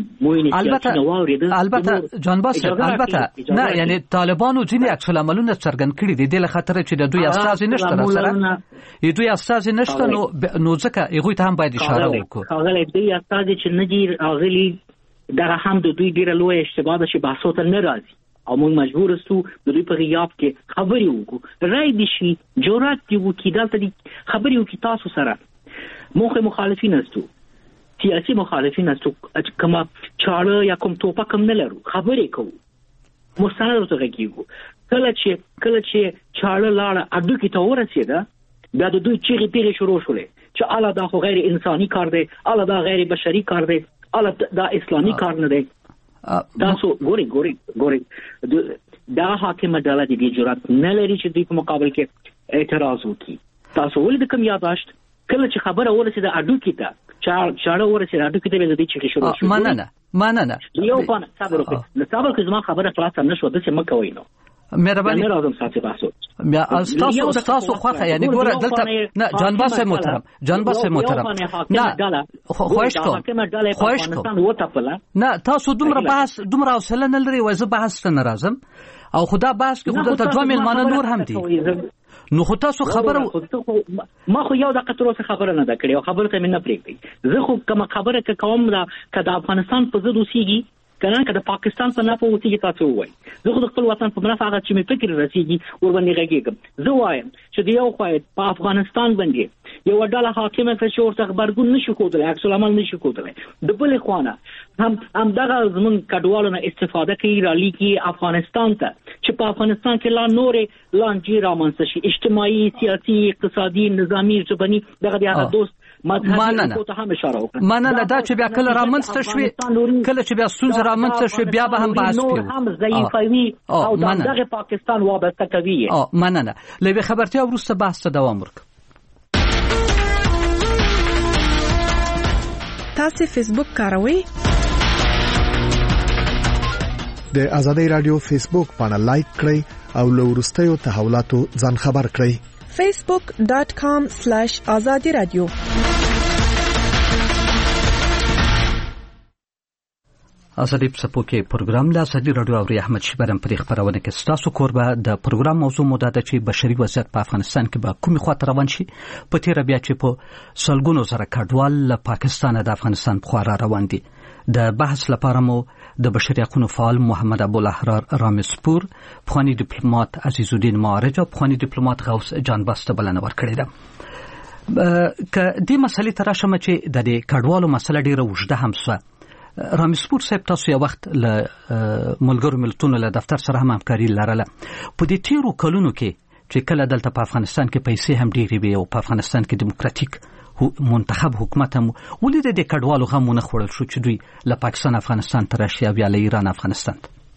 البته جانباز البته نه یعنی طالبانو ځینې عکس العملونه څرګند کړي دي د خاطر چې د دوی اساس نشته سره دوی اساس نشته نو ځکه هغه ته هم باید اشاره وکړو هغه دوی اساس چې ندي اغلی دغه هم د دوی ډیره لوی اشتباه ده چې بحثو ته نه راځي او موږ مجبور یو د دوی په غیاب کې خبرې وکړو راي دي شي جرأت دی وکړي دلته دي خبرې وکړي تاسو سره موږ مخالفین استو سیاسي مخالفین استو کما چاړه یا کوم توپه کم نه لرو خبرې کوو مستند ورته کیږو کله چې چاړه لاړه اډو کې ته ورسېده بیا د دوی چیغې پیغې شروع شولې چې الا دا خو غیر انساني کار دی الا دا غیر بشري کار دی الا دا اسلامي کار نه دی تاسو ګوري دا حاکم ډله دې جرأت نه لري چې دوی په مقابل کې اعتراض وکړي تاسو ولې د کوم یاداشت کله چې خبره ورسېده اډو کې ته چاړه ورسېده اډو کې ته د دې چې شروع شو مننه یو په صبر وکړه زما خبره خلاص نه شو د څه مکه وینو مهرباني راځم ساتي باسو بیا تاسو خوخه یعنی ګوره دلته نه جانباز محترم نه خوښ کو نه تاسو دومره حوصله نه لري وایي زه بحث ته نه راځم او خدا بحث کې خو دلته دوه مېلمانه نور هم دي نو خو تاسو خبره ما خو یو دقیقه تر اوسه خبره نه ده کړې او خبره ته مې نه پرېږدي زه خو کوم خبره کوم دا کله افغانستان په ضد اوسېږي کنه کله پاکستان په نافو اوسېږي تاسو وایي زه خو د خپل وطن په منافع هغه چې مې فکر رسېږي ور باندې غږیږم زه وایم چې د یو خو په افغانستان باندې یو ډله حاکمه چې ورته خبرګون نشي کولای عکس العمل نشي کولای د بل خوانه هم دغه زمون کډوالو نه استفاده کوي را لیکي افغانستان ته چې په افغانستان کې لا نورې لانجې رامنځته شي اجتماعي سیاسي اقتصادي نظامی ژبني دغه د هغه دوست مننه دا چې بیا کله رامنځته شوي کله چې بیا ستونزه رامنځته شوي بیا به هم بحث کوو هم ضعیفوي او دغه پاکستان وابسته کوي مننه لوي خبرتیا وروسته بحث ته دوام ورکړو تاسو فیسبوک کاروئ د آزادۍ رادیو فیسبوک باندې لایک کړئ او له وروستیو تحولاتو ځان خبر کړئ facebook.com/azadi radio ازادي په پروګرام له ازادي رادیو او احمد شیبرم په خبرونه کې ستاسو کوربه د پروګرام موضوع مدته چې بشري وضعیت په افغانستان کې به کومې خواته روان شي په تیر بیا چې په سلګونو زره کډوال له پاکستان د افغانستان په خوا روان دي د بحث لپاره مو د بشري حقوقو فعال محمد ابوالاحرار رامسپور افغاني ډیپلوماټ عزیز الدین معارج او افغاني ډیپلوماټ غوث جانباز ته بلنه ورکړې ده ک دې مسلې تر شمه چې د کډوالو مسله ډیره وجده هم سو رامسپور صاحب تاسو یو وخت له ملګرو ملتونو له دفتر سره هم همکاري لرله په دې تیرو کلونو کې چې کله دلته په افغانستان کې پیسې هم ډېرې وي او په افغانستان کې دیموکراتیک منتخب حکومت هم ولې د کډوالو غمونه خوړل شو چې دوی له پاکستان افغانستان تر راشي بیا له ایران افغانستان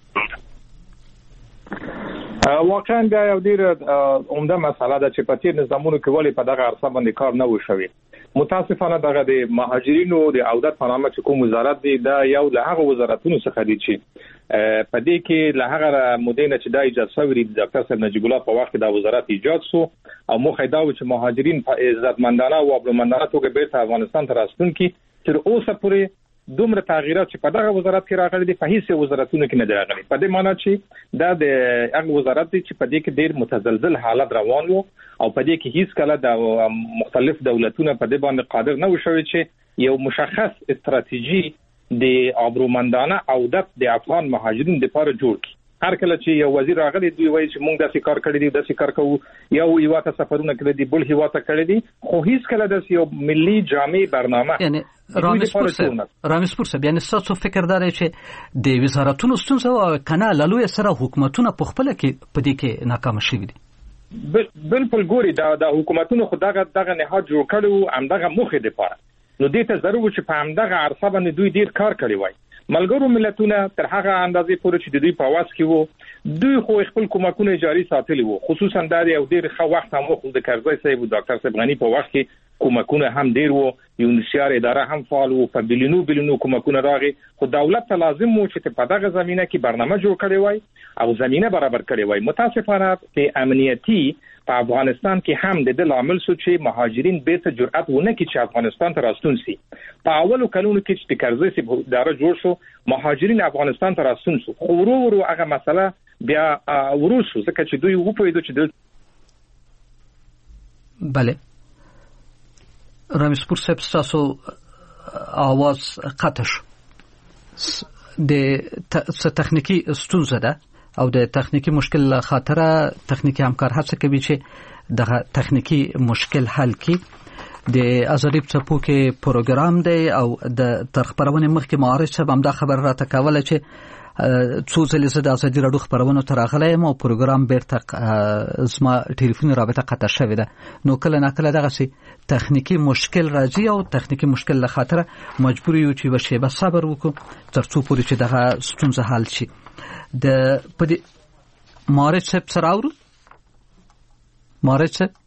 واقعا دا یو ډیر عمده مسله ده چې په تیر نظامونو کې ولې په دغه عرصه باندې کار نه وشوي. متاسفانه دغه د مهاجرینو د عودت په نامه چې کوم وزارت دی دا یو له هغه وزارتونو څخه دی چې په دې کې له هغه مدینه چې د اجازه سوي د ډاکټر صاحب نجیب الله په وخت دا وزارت ایجاد شو او موخه دا و چې مهاجرین په عزتمندانه او عبدالمندانه توګه بیرته افغانستان ته راستون کی تر اوسه پورې دومره تغیرات چې په دغه وزارت کې راغلي دي په هیڅ وزارتونو کې نه دی راغلي. په دې معنی چې دا د هغه وزارت دی چې په دې کې ډېر متزلزل حالت روان وو او په دې کې هیڅ کله د مختلف دولتونو په دې باندې قادر نه وشوي چې یو مشخص استراتیژي د عبرمندانه عودت د افغان مهاجرینو لپاره جوړ کړي. هر کله چې یو وزیر راغلی دوی وایي چې موږ داسې کار کړی دی داسې کار کوو یو هیواته سفرونه کړی دي بل هیواته کړی دي خو هیڅ کله داسې یو ملي جامع برنامه یعنی رامز پور صاحب یعنی تاسو فکر دارئ چې د وزارتونو ستونزه او کنه لالوی سره حکومتونه په خپل کې په دې کې ناکام شوي دي. بالکل ګوري دا حکومتونو خو دغه نهاد جوړ کړو همدغه موخه دی لپاره نو دې ته ضروري چې په همدغه عرصه باندې دوی ډیر کار کړی وای. ملګرو ملتونه تر هغه اندازې پورې چې د دوی په واس کې وو دوی خو خپل کومکونه جاري ساتلي وو خصوصا د یو ډیر ښه وخت هم خو د کرزی صاحب او ډاکټر صاحب غنی په وخت کې کومکونه هم ډیر وو یونیسیار اداره هم فعال وو په بلینو کومکونه راغی خو دولت ته لازم وو چې په دغه زمينه کې برنامه جوړ کړي وای او زمينه برابر کړي وای. متاسفانه په امنیتي په افغانستان کې هم د عامل سو چې مهاجرین بیرته جرأت ونه کړي چې افغانستان ته راستون شي. په اولو کلونو کې چې کرزی صاحب اداره جوړ شو مهاجرین افغانستان ته راستون شو خو ورو هغه مسله بیا ورسو ځکه چې دوی وپوهیدو چې بله رامز پور صاحب تاسو आवाज قطع شو د تخنیکی ستونزه ده او د تخنیکی مشکل خاطره تخنیکی همکار هڅه کوي چې دغه تخنیکی مشکل حل کړي. د ازادي څپو کې پروګرام دی او د ترخبرونه مخکې معارض صاحب هم دا خبر راته کوله چې څو ځله زه د ازادي راډیو خبرونه تر راغلم او پروګرام بیرته زما ټلیفوني رابطه قطع شوې ده نو کله ناکله دغه سي تخنیکی مشکل راځي او تخنیکی مشکل له خاطره مجبور یو چې به صبر وکړو ترڅو پورې چې دغه ستونزه حل شي. د پدې معارض صاحب سره اورو معارض صاحب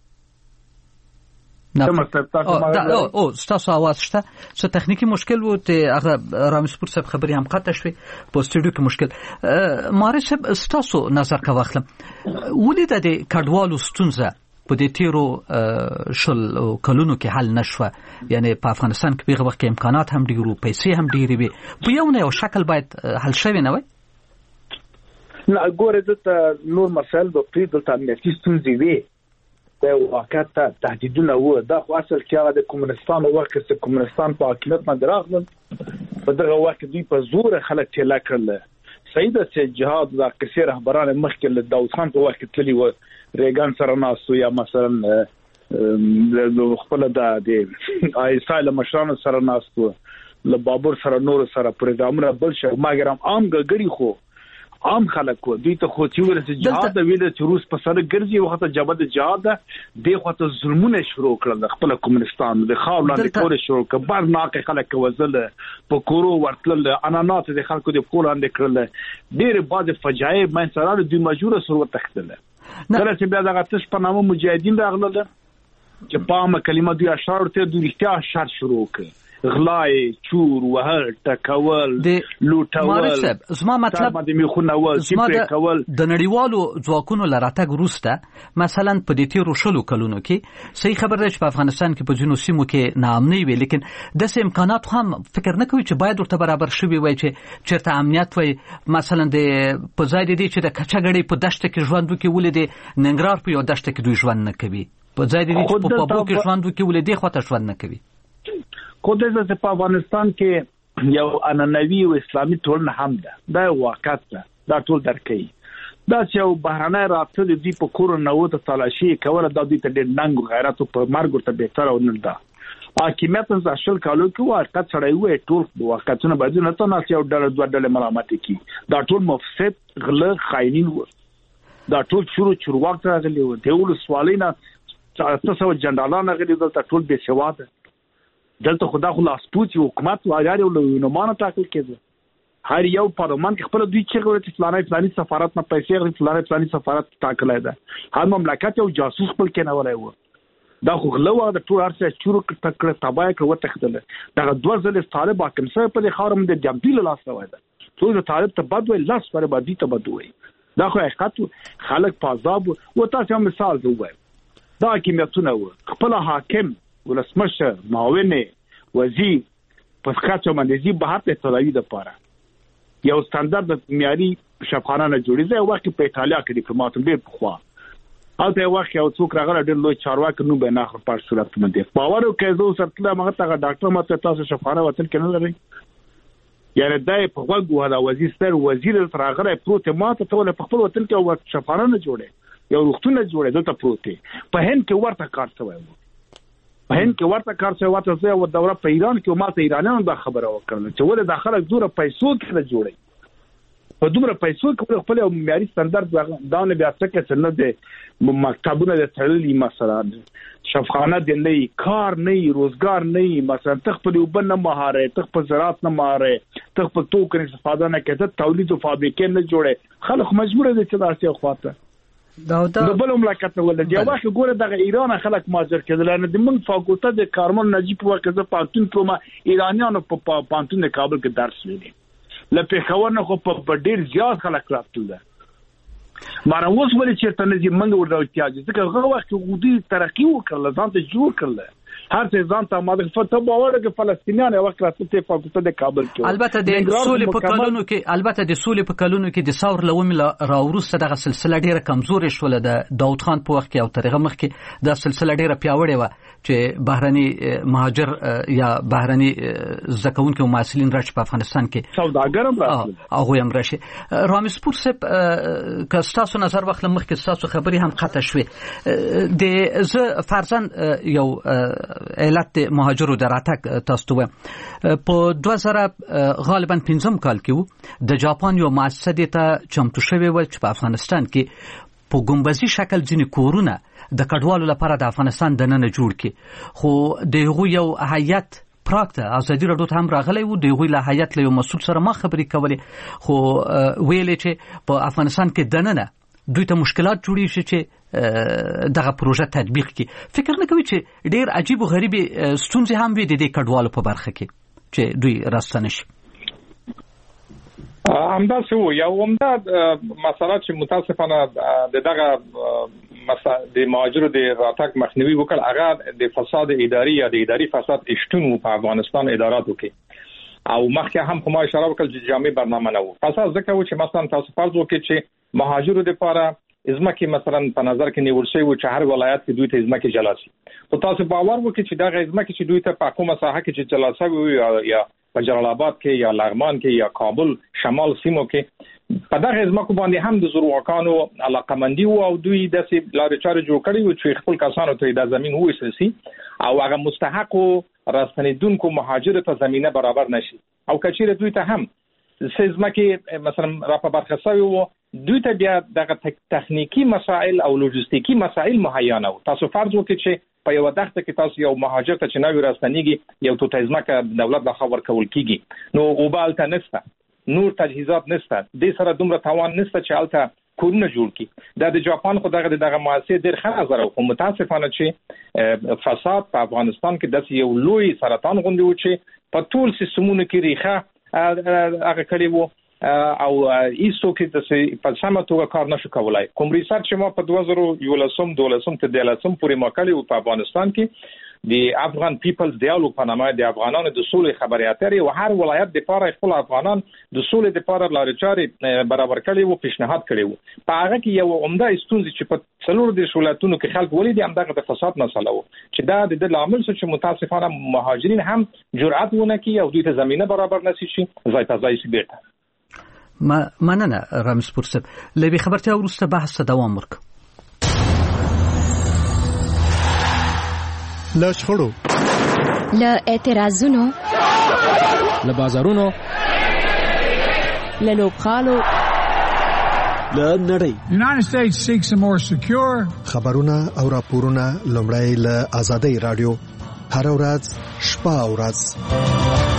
او ستاسو आवाज شته څه تخنیکی مشکل وو ته هغه رامز پور صاحب خبري هم قطع شوې په استودیو کې مشکل. معارض صاحب ستاسو نظر کا واخلم ولې د کډوالو ستونزه په دې تیرو شل کلونو کې حل نشوه یعنی په افغانستان کې په وخت کې امکانات هم ډیرو پیسې هم ډیرې وي په یو نه یو شکل باید حل شوی نه وي. نه ګوره دته نور مسائل به پری دلته امنیتي ستونزې وي د واقعیت تهدیدونه وو دا خو اصل کې هغه د کمونستان وخت چې کمونستان په حکومت باندې راغلل په دغه وخت دوی په زور خلک چلا کړل صحیح ده چې جهاد د قصې رهبران مخکې له داود خان په وخت کې تللی و ریګان سره ناسو یا مثلا خپل د ایسایل مشرانو سره ناسو له بابر سره نور سره پروګرامونه بل شو ماګرام عام ګړي خو عام خلک کو دوی ته خو چې ورته جهاد ویل چې روس په سره ګرځي وخت جبهه د جهاد د خواته ظلمونه شروع کړل خپل کمونستان د خاولاند کور شروع ک بار ناقه خلک وزل په کورو ورتل انانات د خلکو د پولاند کړل ډېر بعد فجایع من سره دوی مجبور سره تختل کله چې بیا دغه تش په نامه مجاهدین راغله چې پامه کلمه دوی اشعار ته دوی اختیار شر شروع کړ غلای چور وهل ټکول لوټول زما مطلب د میخونول چې کول د نړیوالو ځواکونو لراتګ روسته مثلا په دې تیرو شلو کلونو کې صحیح خبر ده چې په افغانستان کې په جنوب سیمو کې ناامنۍ وي لیکن د سه امکانات هم فکر نه کوي چې باید ورته برابر شوي وي چې چیرته امنیت وي مثلا د په ځای دي چې د کچګړې په دشت کې ژوند وکړي ولې د ننګرهار په یو دشت کې دوی ژوند نه کوي په ځای دي چې په پابو کې ژوند وکړي ولې د خواته ژوند نه کوي. خو د په افغانستان کې یو انانوي او اسلامي ټولنه هم ده دا واقعیت ده دا ټول درکې دا چې یو بهرانه راتل دي په کور نه وته تلاشي کوله د دې ته د ننګ غیرت په مرګ ته به تر ونل ده حکومت ز اشل کالو کې واقعیت سره وي ټول واقعیتونه باید نه ته نه یو ډول دوه ډول ملامت کی دا ټول مفسد غله خاينین دا ټول چور وخت راغلي و دیول سوالینا تاسو جنرالانه غلي دلته ټول به سواده دلته خدا خو لاسپوت حکومت وایي نو مانه ټاکل کېده هر یو پارلمان کې خپل دوی چې غوړي چې فلاني سفارت نه پیسې غوړي فلاني سفارت ټاکلای ده هر مملکت یو جاسوس خپل کې نه ولای و دا خو غلو د ټول ارسه چورو تکړه تبای کوي تختل دا دوه ځله طالب حاکم سره په خارم د جمدیل لاس وای دا ټول طالب ته بد وای لاس پر بدی ته بد وای دا خو حقیقت خلک پازاب و تاسو مثال دی دا حکومتونه خپل حاکم ولسمشر معاون وزیر په خاطر باندې زی بهر ته تلوي د پاره یو ستاندرد معیاري شفاخانه نه جوړی دی وخت په ایتالیا کې ډیپلوماټ ډېر پخوا البته وخت یو څوک راغله ډېر لوی چارواکي نو به نه خپل پر صورت باندې باور وکړي زه سرتله مغه ته ډاکټر ماته تاسو شفاخانه وتل کنه لري یعنی دای په وګو دا وزیر ستر وزیر راغله پروت ماته ته په خپل وتل کې شفاخانه نه جوړي یو وختونه جوړي دلته پروت په هند کې ورته کار شوی په هند کې ورته کار شوی ورته زه و دوره په ایران کې ماته ایرانیانو دا خبره وکړه چې ولې داخله زوره پیسو کې نه جوړي په دومره پیسو کې خپل یو معیاري ستاندرد دا نه بیا څه کې نه دي مکتبونه د تړلي مثلا شفاخانه د نه کار نه روزګار نه مثلا تخپل وبن نه مهاره تخپل زراعت نه مهاره تخپل توکن استفاده نه کوي تولید او فابریکې نه جوړي خلک مجبور دي چې داسې خواته د بل مملکت نه ولدي یو وخت ګوره د ایران خلک ماجر کېدل نه د من فاکولټه د کارمن نجیب ورکړه پانتون کومه ایرانیانو په پانتون کابل کې درس ویلي لپاره خبر نه خو په ډیر زیات خلک راځي ده ماره اوس ولې چې تنه دې منګ ورته احتیاج ځکه هغه وخت ودي ترقی وکړل ځان ته جوړ کړل هر څه ځان ته ماده فتح باور کې فلسطینیان وخت راځي په فاکولټه د کابل کې البته د سولې په کلونو کې د ثور لومل راوروسته دغه سلسله ډیره کمزورې شول د داوود خان په وخت کې او ترغه مخ کې د سلسله ډیره پیاوړې و چې بهرني مهاجر یا بهرني زکونکو او ماسلین راشي په افغانستان کې سوداګر هم راځي هغه هم راشي رامز پور سپ کستاسو نظر وخت مخ کې تاسو خبري هم قطع شوې د ز فرزن یو علت مهاجرو دراتک تاسو په 2000 غالبا 15 کال کې د جاپان یو مؤسسه ته چمتو شوی و چې په افغانستان کې په ګمبزي شکل ځینې کورونه د کډوالو لپاره د افغانستان د نن جوړ کې خو دغه یو هیئت پراکته ازادي راډیو ته هم راغلی و دغه له هیئت له مسؤل سره ما خبرې کولې خو ویلې چې په افغانستان کې د نن دوی ته مشکلات جوړی شي چې دغه پروژه تطبیق کړي فکر نه کوي چې ډیر عجیب او غریب ستونزې هم وي د دې کډوالو په برخه کې چې دوی راستنه شي همدا څه یو همدا مسله چې متاسفانه دغه د مهاجرو د راتګ مخنیوي وکړ هغه د فساد اداري یا د اداري فساد اشتون په افغانستان اداراتو کې او مخکې هم کومه اشاره وکړه چې جامع برنامه نه و فساد ځکه و چې مثلا تاسو فرض وکړئ چې مهاجرو لپاره ازمکه مثلا په نظر کې نیول شوی و چې هر ولایت کې دوی ته ازمکه جلاسي او تاسو باور وکړئ چې دا ازمکه چې دوی ته په کومه ساحه کې چې جلاسي یا په جلال آباد کې یا لغمان کې یا کابل شمال سیمو کې په دغه ازمکه باندې هم د زورواکانو علاقمندي او دوی د لارې چارې جوړ کړي و چې خپل کسانو ته د زمين وېسل سي او هغه مستحق راستنیدونکو مهاجر ته زمينه برابر نشي او کچېره دوی ته هم سیزمکه مثلا را په برخه سوي وو دوی ته بیا دغه تخنیکی مسائل او لوجستیکی مسائل مهیا نه تاسو فرض وکړئ چې په یو دغه کې تاسو یو مهاجر ته چې نوې راستنیږي یو تو تزمکه دولت له خبر کول کیږي نو اوبالته نشته نور تجهیزات نشته د سره دومره توان نشته چې الته کورونه جوړ کی د جاپان خو دغه مؤسسه ډیر ښه نظر او متاسفانه چې فساد په افغانستان کې د یو لوی سرطان غوندي و چې په ټول سیستمونو کې ریخه هغه کړي وو او ایسو کې د په سمه توګه کار نشو کولای کوم ریسرچ ما په 2012 ته د لسم پورې ماکلی په افغانستان کې د افغان پیپلز دیالوګ په نامه د افغانانو د سولې خبري اترې او هر ولایت د لپاره خپل افغانان د سولې لپاره لارې چارې برابر کړي او پیشنهاد کړي وو په هغه کې یو عمده ستونزې چې په څلور د ولایتونو کې خلک ولې د همدغه د فساد مسله وو چې دا د عامل څه چې متاسفانه مهاجرین هم جرأت ونه کوي او دوی ته زمينه برابر نشي شي ځای ته ځای شي بیرته مننه رامز پورسب لبي خبرتي ورسته بحث دوام ورک له شخړو له اعتراضونو له بازارونو له لوبخانو له نړۍ United States seeks a more secure خبرونه او راپورونه لومړی له آزادۍ رادیو هر ورځ شپه او ورځ.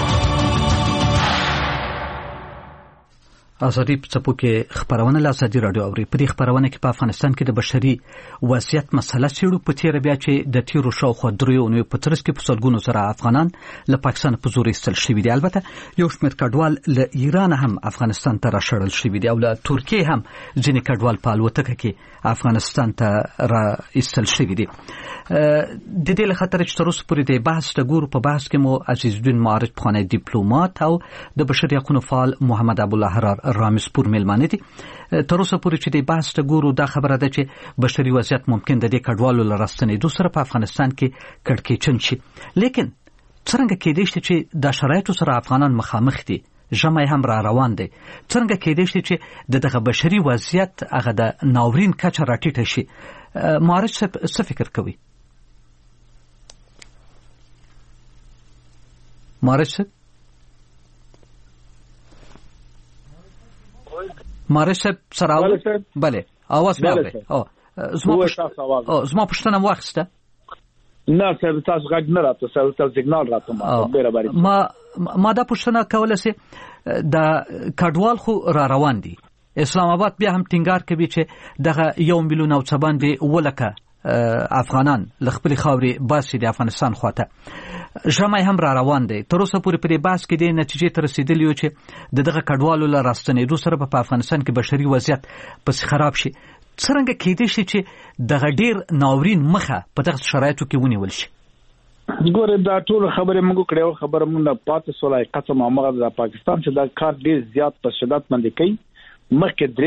ازادي په څپو کې خبرونه له ازادي رادیو اوري. په دې خبرونه کې په افغانستان کې د بشري وضعیت مسله څېړو. په تیر بیا چې د تیرو شاوخوا 3 اونیو په ترڅ کې په سلګونو سره افغانان له پاکستان په زور ایستل شوي دي. البته یو شمېر کډوال له ایران هم افغانستان ته راشړل شوي دي او له ترکیه هم ځینې کډوال په الوتکه کې افغانستان ته را ایستل شوي دي. د دې له خاطر چې تر اوسه پورې د بحث د ګورو په بحث کې مو عزیز الدین معارج پخوانی ډیپلوماټ او د بشري حقوقو فعال محمد ابوالله حرار رامسپور ملمانه دي. تر اوسه پورې چې د بحث د ګورو دا خبره ده چې بشري وضعیت ممکن د دې کډوالو له راستنېدو سره په افغانستان کې کړکېچن شي. لیکن څنګه کېدای شي چې د شرایطو سره افغانان مخامخ دي، ژمی هم را روان دی؟ څنګه کېدای شي چې دغه بشري وضعیت هغه د ناورین کچه راټیټه شي؟ معارج صاحب څه فکر کوي؟ معارج صاحب سره بله اواز مې زما پوښتنه واخیسته. نه صاحب تاسو غږ نه راته، تاسو سیګنال راته ما دا پوښتنه کوله چې د کډوال خو را روان دي، اسلام آباد بیا هم ټینګار کوي چې دغه 1 میلیون او څه باندې ولکه افغانان له خپلې خاورې باسي د افغانستان خواته. ژمی هم را روان دی. تر اوسه پورې په دې بحث کې د نتیجې ته رسېدلي یو چې د دغه کډوالو له راستنېدو سره په افغانستان کې بشري وضعیت پسې خراب شي. څرنګه کېدای شي چې دغه ډېر ناورین مخه په دغه شرایطو کې ونیول شي؟ ګوره دا ټول خبره موږ کړو، خبره موږ پاتې سولای قسم امغه د پاکستان چې دا کار ډېر زیات په شدت باندې کوي. مخکې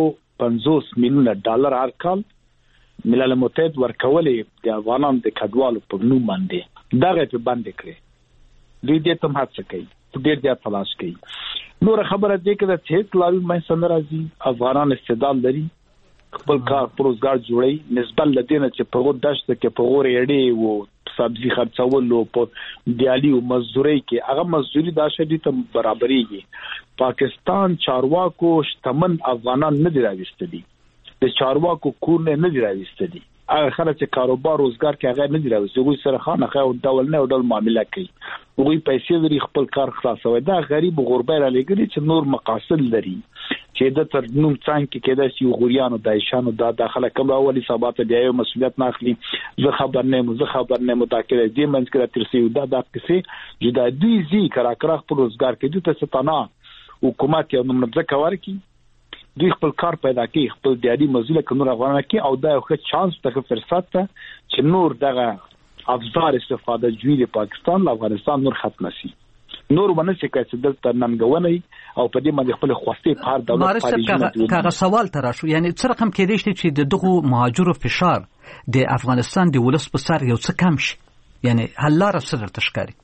350 میلیون ډالر هر کال ملل متحد ورکولې د افغانانو د کډوالو په نوم باندې دغه په باندې کړې. دوی دې تم هڅه کوي، ډېر زیات تلاش کوي. نور خبره دې کې چې هیڅ لاوی مې سم راځي، افغانان استعداد لري، خپل کار پروزګار جوړي. نسبت لدینه چې په غوډ دشت کې په غور یړې او سبزي خرڅول او په دیالي او مزدوري کې هغه مزدوري د شدید برابرېږي. پاکستان چارواکو شتمن افغانان نه دی راوستلي، د چارواکو کور نه دی راوستلي. هغه خلک چې کاروبار روزګار کې هغه نه دی راوستلي، هغوی سره خانه خو ډول نه ډول معاملې کوي، هغوی پیسې لري، خپل کار خلاصوي. دا غریب غربای را لګري چې نور مقاصد لري چې د تر نوم څنګه کېدای شي غوریانو دایشانو دا داخله کوم اولي ثبات دی یو مسولیت نه اخلي. زه خبر نه دا کې دې منځ کې ترسي دا کیسه جدا دوی زی کراکرا خپل روزګار کې د ستانا حکومت یو منځکه ورکی، دوی خپل کار پیدا کوي، خپل دیاري مزله کنور افغانانو کې او دا یو ښه چانس ته فرصت ته چې نور دغه افزار استفاده جوړي پاکستان له افغانستان نور ختم شي. نور باندې چې کله دلته ننګونی او په دې باندې خپل خواسته په هر دولت خارجي کاغه سوال تر شو. یعنی څه رقم کې دي چې د دغه مهاجرو فشار د افغانستان د ولس په سر یو څه کم شي؟ یعنی حل لاره څه درته ښکاري؟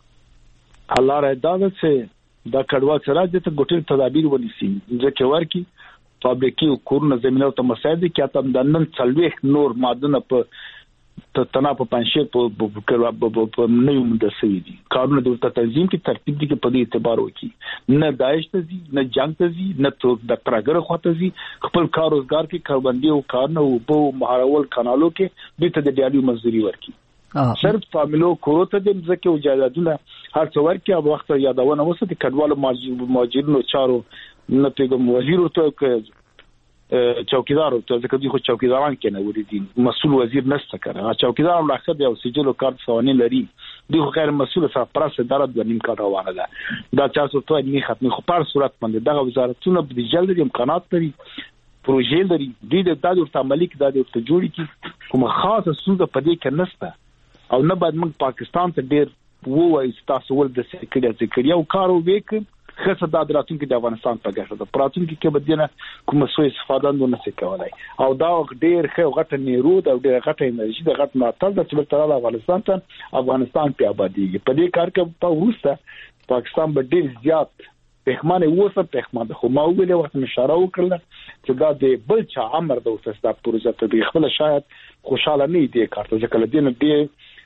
حل لاره دا ده چې دا کډوال سره د ګټل تدابیر ونیسي، ځکه ورکی فابریکې او کورونه زمينه او مساعد کې اتم د نن څلويخ نور مادونه په تنا په پنځه په نوم د سوي کارونه د تنظیم کې ترتیب دي کې په دې اعتبار وکي. نه داعش ته زی، نه جنگ ته زی، نه د ترګر خواته زی، خپل کار روزګار کې کاربندي او کارونه او په مهارول کانالو کې د ته د دیالي مزدوري ورکی. صرف فامیلو کوروته د ځکه او جایدادونه هر څو ورکی او وخت یادونه وسته کډوالو مهاجرینو چارو نه پیغام وزیر ته چوکیدار ته ځکه دوی خو چوکیداران کې نه ورې دي، مسؤل وزیر نشته کړه. چوکیدار هم راخد یو سجل او کارت قوانین لري، دوی خو غیر مسؤل سرپرست ادارت د نیم کار روانه ده. دا چاسو ته نه ختمي خو پر صورت باندې دغه وزارتونه د جلد امکانات لري، پروژې لري، دوی د دادو عملی کې دادو ته جوړی کی کوم خاصه سوزه پدې کې نشته. او نه باید موږ پاکستان ته ډېر وایي تاسو ول د سکرټری او کارو وک خاصه د راتلونکو د افغانستان په ګټه ده. راتلونکو کې بدینه کوم څه استفاده نه شي کولای او دا ډېر ښه غټه نیرو او ډېر غټه انرژي د غټ ماتل د چې تر افغانستان په آبادیږي. په دې کار کې په وروسته پاکستان به ډېر زیات پخمانه وسه پخمانه خو ما ویله وخت اشاره وکړه چې دا د بل چا امر د وسه د پروژه ته خپل شاید خوشاله نه دی کارته ځکه لدین دی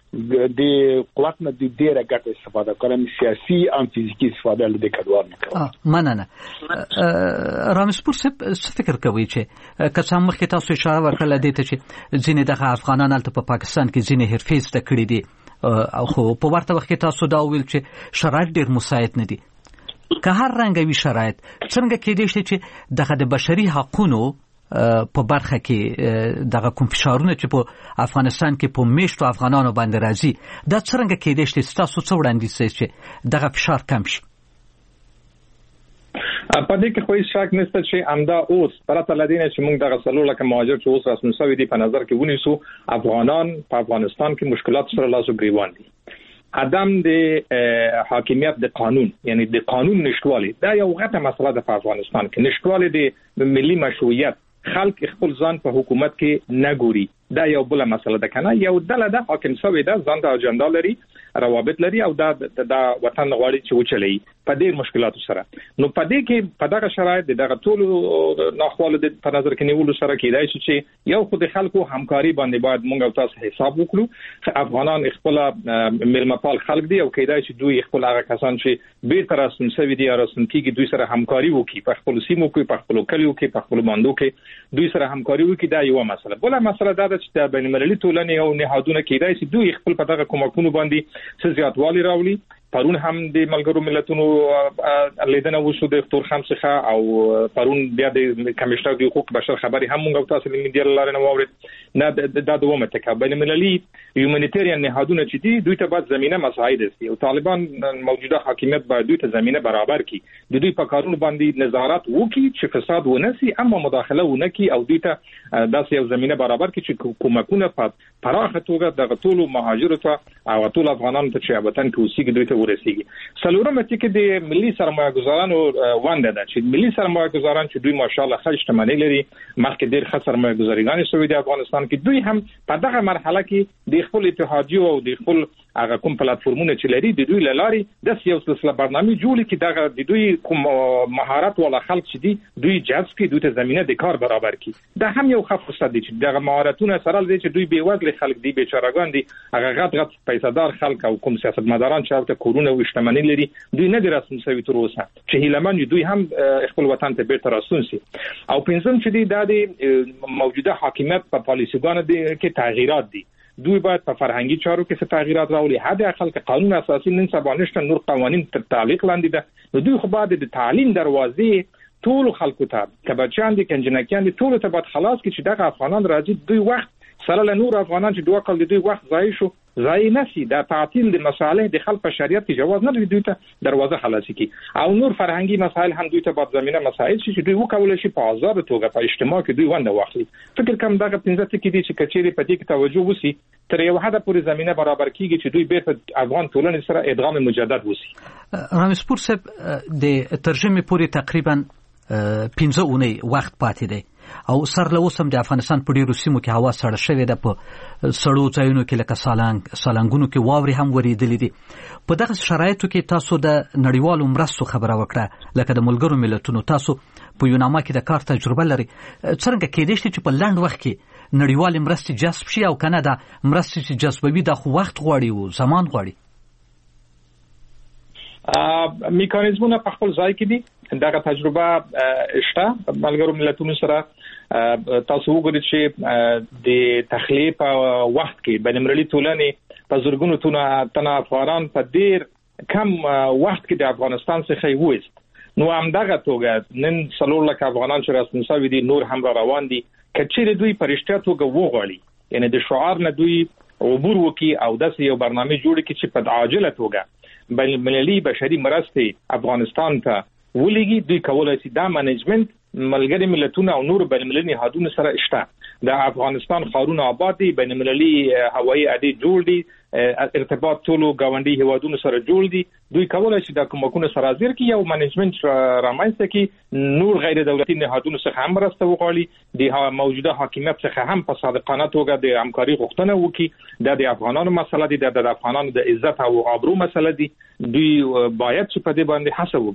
د قوت نه د ډیره ګټه استفاده کوم سیاسي او فزیکی استفاده له کډوال نه کوم. مننه. رامسپور څه فکر کوي چې کڅام مخکې تاسو اشاره وکړه دې ته چې ځینې د افغانان هلته په پاکستان کې ځینې حرفې زده کړې دي او خو په ورته وخت کې تاسو دا ویل چې شرایط ډیر مساعد نه دي. که هر رنګوي شرایط څنګه کېدای شي چې دغه د بشري حقوقو په برخه کې دغه کوم فشارونه چې په افغانستان کې په میشتو افغانانو باندې راځي دا څنګه کېدای شي تاسو څه وړاندیز چې دغه فشار کم شي؟ په دې کې خو هیڅ شک نشته چې امدا اوس پرته لدینه چې موږ دغه څلور لکه مهاجر چې اوس رسمي شوی دي په نظر کې ونیسو، افغانان په افغانستان کې مشکلات سره لاس او ګریوان دي. عدم د حاکمیت د قانون، یعنی د قانون نشټوالی، دا یو غټه مسله ده په افغانستان کې. نشټوالی د ملي مشروعیت، خلک خپل ځان په حکومت کې نه ګوري، دا یو بل مسله ده کنه. یو ډله ده حاکم شوی ده، ځان ته اجنډا لري، روابط لري او دا وطن غواړي چې وچلي په ډیر مشکلاتو سره. نو په دې کې په دغه شرایط دغه ټول ناخواله د په نظر کې نیولو سره کېدای شي چې یو خو د خلکو همکاري باندې باید موږ او تاسو حساب وکړو. افغانان خپل ملمپال خلک دي او کېدای شي دوی خپل هغه کسان چې بیرته رسم شوي دي یا رسم کیږي دوی سره همکاري وکړي، په خپل سیمو کې، په خپل کلیو کې، په خپل باندو کې دوی سره همکاري وکړي. دا یو مسله. بل مسله دا ده چې د بین المللي ټولنې او نهادونو کېدای شي دوی خپل په دغه کومکونو باندې څه زیاتوالی راولي. پرون هم د ملګرو ملتونو لیدنه وشو د دکتور خمسخه او پرون بیا د کمیشنر د حقوق بشر خبري هم موږ تاسو د میډیا لاره نه واورید. نه دا دومره تکه بین المللي هیومانیټریان نهادونه چې دي دوی ته باید زمينه مساعد شي او طالبان موجوده حاکمیت باید دوی ته زمينه برابر کړي، د دوی په کارونو باندې نظارت وکړي چې فساد ونه سي، اما مداخله ونه کړي او دوی ته داسې یو زمينه برابر کړي چې کومکونه په پراخه توګه د ټولو مهاجرو ته او ټول افغانانو ته چې وطن کې اوسېږي دوی ته ورسیږي. څلورمه چې د ملي سرمایه گذارانو ونده ده چې ملي سرمایه گذاران چې دوی ماشاءالله ښه شتمنۍ لري، مخکې ډېر ښه سرمایه گذاریګانې شوې دي افغانستان کې، دوی هم په دغه مرحله کې د خپل اتحادیو او د خپل هغه کوم پلیټفورمونه چې لري د دوی لارې د یو سلسله برنامه جوړ کړي، دغه د دوی کوم مهارت ولا خلک چې دي دوی جذب کړي، دوی ته زمينه د کار برابر کړي. دا هم یو ښه فرصت دی چې دغه مهارتونه سره لري چې دوی بیوزله خلک دي، بیچارهګان دي، هغه غټ پیسادار خلک او کوم سیاستمداران چې البته کورونه او شتمنۍ لري دوی نه دي رسم شوي تر اوسه چې هیلمن دوی هم خپل وطن ته بیرته راستون شي. او پنځم چې دی د موجوده حاکمیت په پالیسیګانو کې تغییرات دي، دوی باید په فرهنګي چارو کې څه تغییرات راولي. حد اقل که قانون اساسي نن سبا نشته، نور قوانين تر تعلیق لاندې ده، نو دوی خو باید د تعلیم دروازې ټول خلکو ته، کبچان دي، کنجنکیان دي، ټول ته باید خلاص کړي چې دغه افغانان راځي دوی وخت سره له نور افغانان چې دوه کال د دوی وخت ضایع شو ضایع نشي. دا تعطیل د مصالح د خلک په شریعت کې جواز نه لري، دوی ته دروازه خلاص کړي او نور فرهنګي مسایل هم دوی ته باید زمينه مسایل شي چې دوی وکولای شي په آزاد توګه په اجتماع کې دوی ونده واخلي. فکر کوم دغه 15 ټکي دي چې کچېری په دې کې توجه وسی تر یو حد پورې زمينه برابر کیږي چې دوی بیرته افغان ټولنې سره ادغام مجدد وسی. رامسپور صاحب د ترجمه پورې تقریبا 15 اونۍ وخت پاتې دی او سر له اوسم د افغانستان په ډیرو سیمو کې هوا سړه شوې ده، په سړو ځایونو کې لکه سالنګونو کې واوري هم ورېدلې دي. په دغه شرایطو کې تاسو د نړیوالو مرستو خبره وکړه، لکه د ملګرو ملتونو، تاسو په یوناما کې د کار تجربه لري، څنګه کېدای شي چې په لنډ وخت کې نړیوال مرستې جذب شي او کنه دا مرستې چې جذبوي دا خو وخت غواړي او زمان غواړي؟ میکانیزمونه په خپل ځای کې دي، دغه تجربه شته ملګرو ملتونو سره. تاسو وګورئ چې د تخلیه په وخت کې بین المللي ټولنې په زورګونو تنه افغانان په ډیر کم وخت کې د افغانستان څخه وېست. نو هم دغه توګه نن 3 لک افغانان چې رسمي شوي دي نور هم روان دي، کچېره دوی پرشتیا توګه وغواړي، یعنی د شعار نه دوی عبور وکي او داسې یو برنامه جوړ کړي چې په عاجله توګه بین المللي بشري مرستې افغانستان ته ولېږي. دوی کولای شي دا منیجمنت ملګری ملتونه او نور بین المللي نهادونو سره شته. د افغانستان خارونه آباد دي، بین المللي هوایي اډې جوړ دي، ارتباط ټولو گاونډي هیوادونو سره جوړ دي. دوی کولای شي د کومکونو سره ځیر کې یو منیجمنت رامنځته کړي، نور غیر دولتي نهادونو څخه هم مرسته وغواړي، د موجوده حاکمیت څخه هم په صادقانه توګه د همکاري غوښتنه وکړي. د افغانانو مسله دي، د افغانانو د عزت او آبرو مسله دي، دوی باید چې په دې باندې هڅه وکړي.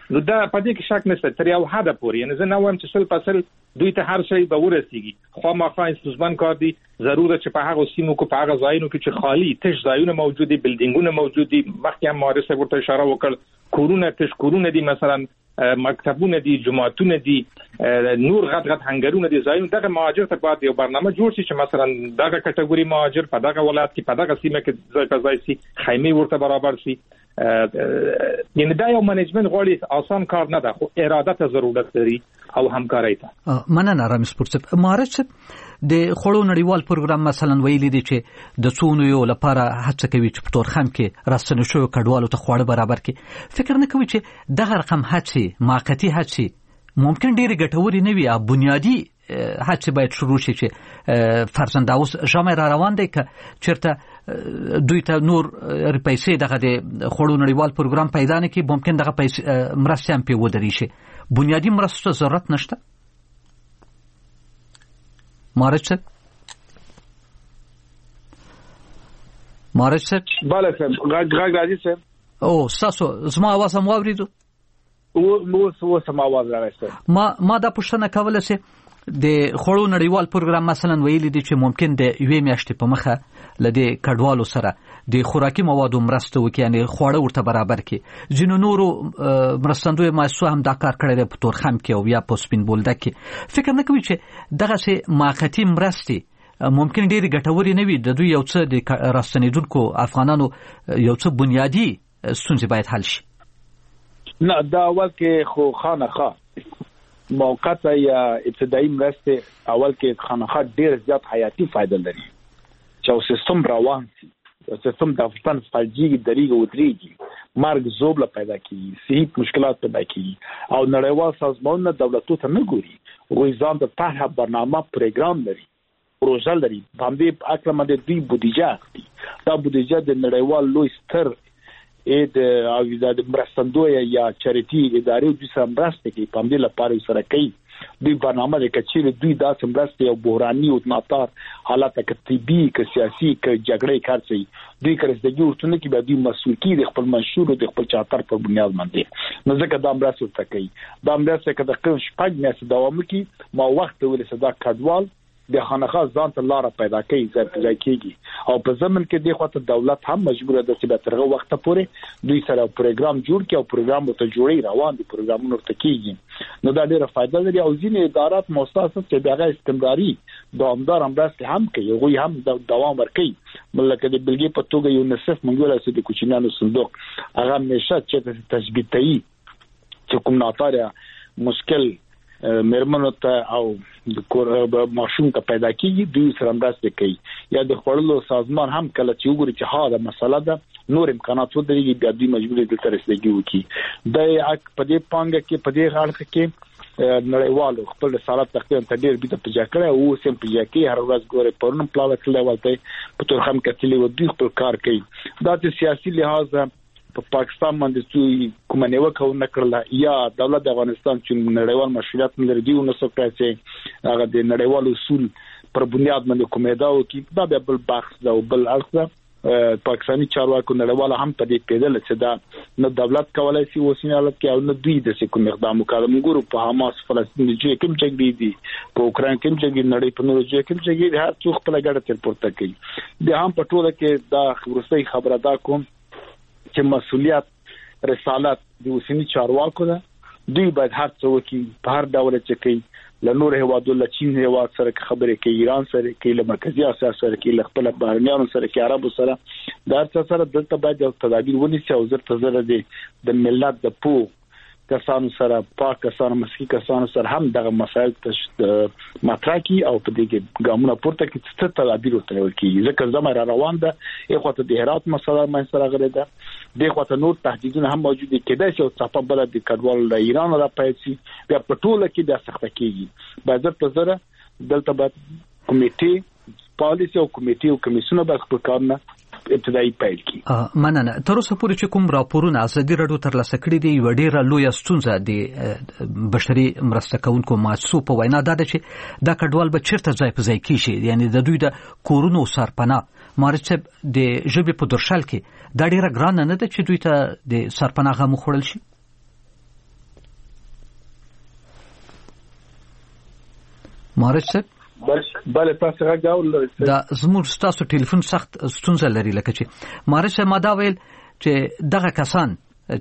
نو دا پدې کې شک نشته تر یو حد پورې. یعنی زه نه وایم چې 100% دوی ته هر شی به ورسیږي، خو مخافه سوزبان کار دی ضرورت چې په هغه سیمو کو په هغه ځایونو کې چې خالی تش ځایونه موجود دي، بلډینګونه موجود دي، مخکې هم مارسه ورته اشاره وکړ، کورونه تش کورونه دي، مثلا مکتبونه دي، جماعتونه دي، نور غټ هنګرونه دي، ځایونه دغه مهاجر ته باید یو برنامه جوړ شي چې مثلا دغه کټګوري مهاجر په دغه ولایت کې په دغه سیمه کې ځای په ځای سي، خیمه ورته برابر سي. یعنی دا یو منیجمنت غواړي، آسان کار نه ده، خو اراده ته ضرورت لري او همکاري ته. مننه رامز پورڅ مارچ د خړو نړیوال پروګرام مثلا ویلي دي چې د څونو یو لپاره هڅه کوي چې په تورخم کې راستنه شو کډوالو ته خواړه برابر کړي. فکر نه کوي چې دغه رقم هڅې موقتی هڅې ممکن ډېری ګټوري نه وي، او بنیادی هڅې باید شروع شي چې فرزند اوس ژمه را روان دی که چیرته دوی ته نور پیسې دغه د خړو نړیوال پروګرام پیدا نه کړي، ممکن دغه پیسې مرستې هم پې ودرې شي. بنیادی مرستو ضرورت نشته. مارچ بله صاحب غږ راځي صاحب. او تاسو زما اواز هم واورېدو؟ اوس هم اواز راغی صاحب. ما دا پوښتنه کوله چې د خړو نړیوال پروګرام مثلا ویلي دي چې ممکن د یوې میاشتې په مخه له دې کډوالو سره د خوراکي موادو مرسته وکړي، یعنی خواړه ورته برابر کړي. ځینو نورو مرستندوی مؤسسو هم دا کار کړی دی په تورخم کې او یا په سپین بولدک کې. فکر نه کوي چې دغسې موقتي مرستې ممکن ډېرې ګټورې نه وي، د دوی یو څه د راستنېدونکو افغانانو یو څه بنیادي ستونزې باید حل شي؟ نه، دا اول کې خو خانخا موقته یا ابتدایي مرستې اول کې خانخا ډېر زیات حیاتي فایده لري چې او سیستم روان شي، او سیستم د افغان فلجیږي، دریږي، ودرېږي، مرګ زوبله پیدا کیږي، صحي مشکلات پیدا کیږي. او نړیوال سازمانونه دولتو ته نه ګوري، هغوی ځان د طرحه برنامه پروګرام لري، پروژه لري، په همدې هکله باندې دوی بودیجه اخلي. دا بودیجه د نړیوال لوی ستر د مرستندوی یا چریټي ادارې دوی سره مرسته کوي، په همدې لپاره سره کوي. دوی برنامه د کچېره دوی داسې مرسته یو بحراني او ناتار حالت که طبي که سیاسي که جګړې کارڅي دوی کرستګي ورته کې به دوی مسؤل کی د خپل منشور او د خپل چارتر په بنیاد باندې. نو ځکه دا مرسته ورته کوي. دا مرسته که د قرن شپږ میاشتې دوام کوي، ما وخت ویل صدا کډوال د خانخا ځان ته لار پیدا کوي، ځای کېږي. او په زمن کې د خواته دولت هم مجبور ده چې به ترغه وخت پورې دوی سره پروګرام جوړ کړي او پروګرام ته جوړي روان دي، پروګرامونه ورته کېږي. نو دا ډېره فائدہ لري. او ځینې ادارات مؤسسات چې دغه استمراري دوامدار مرسته هم کوي، هغوی هم دوام ورکوي. ملکه د بلګي په توګه یونیسف منګول چې د کوچنیانو صندوق هغه همیشه چې تثبیتي چې کوم ناتاره مشکل مرمنو ته او د کور ماشوم ته پیدا کیږي، دوی سره مرسته کوي. یا د خړلو سازمان هم کله چې وګوري چې ها دا مسله ده، نور امکانات ودرېږي، بیا دوی مجبور دي تر رسیدګي وکړي. د په دې پانګه کې په دې حال کې نړیوالو خپل رسالت تقریبا تدیر به په جاکړه او سم په جاکې هر ورځ ګوره پرون پلاوه کله ولته په تورخم کې تللی و، دوی خپل کار کوي. دا د سیاسي لحاظ په پاکستان باندې چې کومه نیوکه ونه کړله یا دولت د افغانستان چې نړیوال مشروعیت لري دی نو څه کوي چې هغه د نړیوال اصول پر بنیاد باندې کومه دا وکي، دا به بل بحث دا او بل اړخ. پاکستاني چارواکو نړیوال هم په دې پیدل چې دا نه دولت کولای شي وسینه حالت کې او نه دوی د کوم اقدام وکړي. موږ په حماس فلسطین چې کوم جګړې دي، په اوکران کې جګړې، نړۍ په نورو ځایونو کې جګړې، هر څوک په لګړه تر پورته کوي. د هم په ټوله کې دا خبرسي خبره دا کوم چې مسؤلیت رسالت د اوسنی چارواکو ده. دوی باید هر څه وکړي، په هر ډول چې کوي له نور هیوادو له چین هیواد سره خبرې کوي، ایران سره کوي، له مرکزی اسیا سره کوي، له خپل بهرنیانو سره کوي، عربو سره. دا څه سره دلته باید یو تدابیر ونیسي او زره د ملت د پو کسانو سره، پاک کسانو، مسکی کسانو سره هم دغه مسایل مطرح کی او په دې کې ګامونه پورته کی چې تدابیر وترول کیږي. ځکه زموږ روان ده یو خاطر د هرات مسله مې سره غره ده، د خاطر نور تهدیدونه هم موجود دي. کېدای شي او صفه بل د کډوال له ایران را پېڅي بیا په ټوله کې د سخته کیږي. باید په زره دلته باید کمیټې پالیسي او کمیټې او کمیسیون به خپل کارونه ابتدایي پیل کی. مننه. تر اوسه پورې چې کوم راپورونه ازادي راډیو ترلاسه کړي دي، یو ډېره لویه ستونزه د بشري مرسته کوونکو مؤسسو په وینا دا ده چې دا کډوال به چیرته ځای په ځای کیږي، یعنی د دوی د کورونو سرپناه مارچ د ژبې په درشل کې دا ډېره ګرانه نه ده چې دوی ته د سرپناه غو خوړل شي. مارج صاحب بله تاسو راغاول دا زموږ تاسو ټلیفون سخت ستونزه لري لکه چې مارج صاحب ما دا ویل چې دغه کسان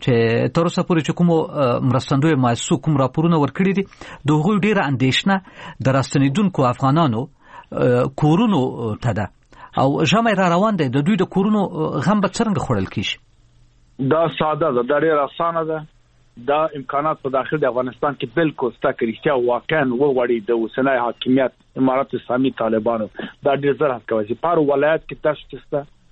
چې تر اوسه پورې چې کوم مرستندوی مؤسسو کوم راپورونه ورکړي دي دغه ډیره اندېښنه د راستنیدونکو افغانانو کورونو ته ده او ژمه را روان دي د دوی د کورونو غم به څنګه خورل کیږي دا ساده ده دا ډیره اسانه ده دا امکانات په داخل د افغانستان کې بالکل ستا کریشتیا واقعا وړي د اوسنۍ حاکمیت امارات اسلامي طالبانو دا ډیر زر کوي چې پر ولایت کې تاسو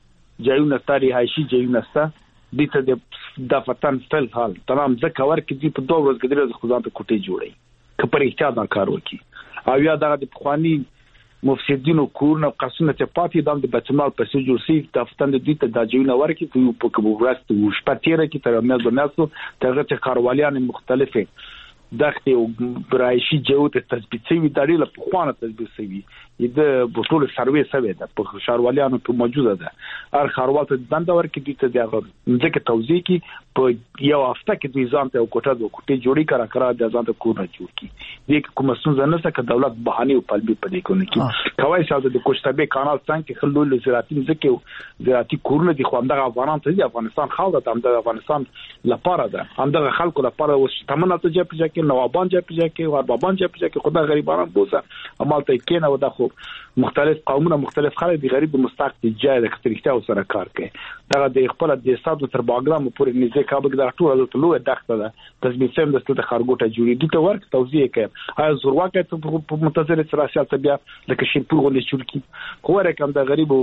چې جایونه تاری هایشي جایونه ستا دته د فتن فل حال تمام ځکه ورکې دي په 2 ورځې کې د خدای ته کوټې جوړي که پر احتیاط دا کار وکړي او یا د پخوانی مفسدینو کورونه قصونه ته پاتې د بیتمال په سجو سی د فتن د دته د جایونه ورکې په کوم ورست او شپتیره کې تر مېزو ته کاروالیان مختلفه دغه او برایشي جوړ ته تثبیت شوی د لري په خوانه تثبیت شوی د بوتول سروي سوي ده په شاروالانو په موجوده ده هر خاروال ته دنده ورکې دي ته دغه ځکه توضیح کی په یو هفته کې د ځان ته کوټه جوړی کړه د ځان ته کور نه جوړ کی دغه کوم څنګه نه څنګه دولت بهانه او پلبي پدې کوي کی کوي شاو د کوشتبه کانال څنګه خلول زراعتي ځکه زراعتي کورونه دي خو همدغه افغانان ته د افغانستان خاوره ته د افغانستان لپاره ده همدغه خلکو لپاره اوس تمنه ته جپجا کې نوابان جپجا کې غربان جپجا کې خدای غریبانو بوزه عملته کېنه و دغه مختلف قومونه مختلف خلک دي غریب مستحق دي جای د کتریکته سره کار کوي دا د خپل د ساتو تر باګرام پورې نږدې کابل د ټول د لوه دغه ده تثبیت سم د ستو خارګوټه جوړي دي ته ورک توضیح کوي هاي زورواکه په منتظر سیاست ته بیا د کشین پور غونډه چورکی خو رقم د غریب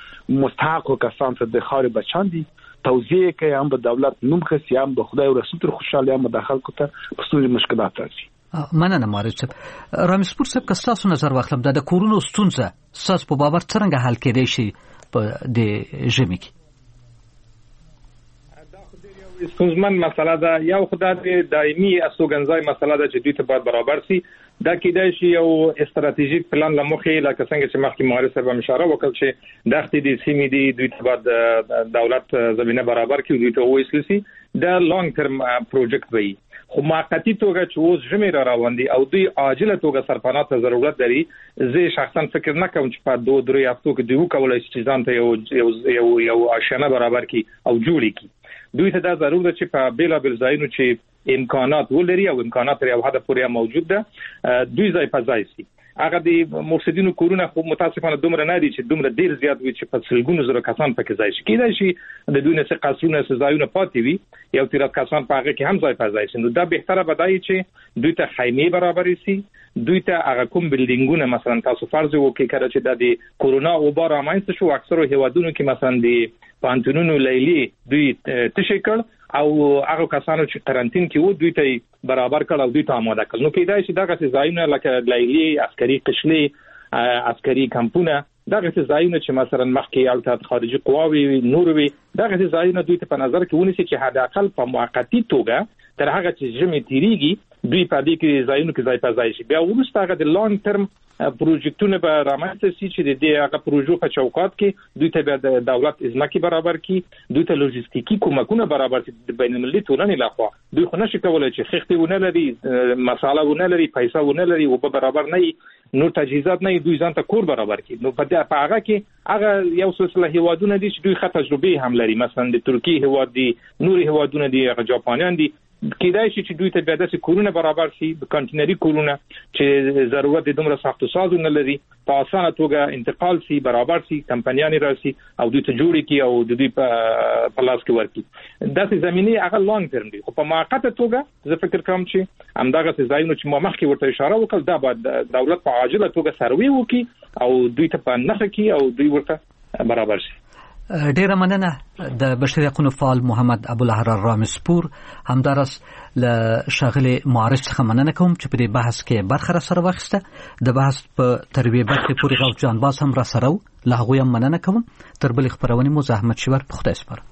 مستحق کسان ته د خاري بچان دي توضیح کوي هم د دولت نوم خسي هم د خدای او رسول تر خوشاله هم د خلکو ته په مشکلات راځي مننه مارج صاحب رامسپور صاحب که تاسو نظر واخلم د کورونو ستونزه ساس په باور څنګه حل کېدای شي په د ژمي کې ستونزمن مسله ده یو خدای دایمي استوګنځای مسله ده چې دوی ته باید برابر شي دا کېدای شي یو استراتیژیک پلان لمخې لکه څنګه چې مخکې مارج صاحب اشاره وکړ چې دغه د سیمې دی دوی ته باید دولت زمينه برابر کړي دوی ته وایي سي دا لانګ ترم پروجیکټ وي خو موقتی توګه چې اوس ژمي را روان دي او دوی عاجله توګه سرپناه ته ضرورت لري زه شخصا فکر نه کوم چې په 2-3 هفتو کې دوی کولای شي چې ځان ته یو آشنا برابر کی او جوړی کی دوی ته دا ضرورت ده چې په بیلابل ځایونو چې امکانات ولري او امکانات لري او هدا پورې موجود ده دوی ځای په ځای سي هغه د مرشدینو کورونه خو متاسفانه دومره نه دي چې دومره ډیر زیات وي چې په سلګونو زره کسان پکې ځای شي کېدای شي د دوی نه څه قصرونه ځایونه پاتې وي یو تیر کسان په هغه کې هم ځای په ځای شي نو دا بهتره بدایي چې دوی ته خیمه برابر شي دوی ته هغه کوم بلډینګونه مثلا تاسو فرض وکړئ کړه چې د کورونا او بار امانست شو اکثره هیوادونو کې مثلا د پانتونونو لیلی دوی تشې کړ او هغه کسانو چې قرنټین کې وو دوی ته برابر کړ او دوی ته آماده کړ نو کېدای شي دغه ځایونه لکه لیلی عسکري قشلي عسکري کمپونه دغه ځایونه چې مثلا مخکې الته خارجي قواوي نور وي دغه ځایونه دوی ته په نظر کې ونیسي چې حد اقل په موقتی توګه تر هغه چې ژمي تیریږي دوی په دې کې ځایونه کې ځای په ځای شي بیا وروسته هغه د لانګ ترم پروژیکټونه به رامنځته شي چې د دې هغه پروژو په چوکاټ کې دوی ته د دولت ځمکې برابر کړي دوی ته لوجستیکي کومکونه برابر کړي د بین المللي ټولنې لخوا دوی خو نشي کولای چې خښتې ونه لري مساله ونه لري پیسې ونه لري او په برابر نه نو تجهیزات نه دوی ځان ته کور برابر کړي نو په هغه کې هغه یو سلسله هیوادونه دي چې دوی ښه تجربه هم لري مثلا د ترکیه هیواد دي نور هیوادونه دي هغه جاپانیان دي کېدای شي چې دوی ته بیا داسې کورونه برابر شي د کانټینري کورونه چې ضرورت د دومره ساختو سازو نه لري په اسانه توګه انتقال شي برابر شي کمپنیان راشي او دوی ته جوړي کی او د دوی په لاس کې ورکي داسې زمينه هغه لانګ ترم دي خو په موقته توګه زه فکر کوم چې همدغه ځایونه چې ما مخکې ورته اشاره وکړه دا باید دولت په عاجله توګه سروي وکړي او دوی ته په نخښه کې او دوی ورته برابر شي ډیره مننه د بشري حقوقو فعال محمد ابوالحرار رامسپور همدارس له شاغلي معارض څخه مننه کوم چې په دې بحث کې برخه را سره واخیسته د بحث په تربیه برخه پورې غو جانباز هم را سره له هغه هم مننه کوم تر بل خبرونه مو زحمت شور په خدای سپارم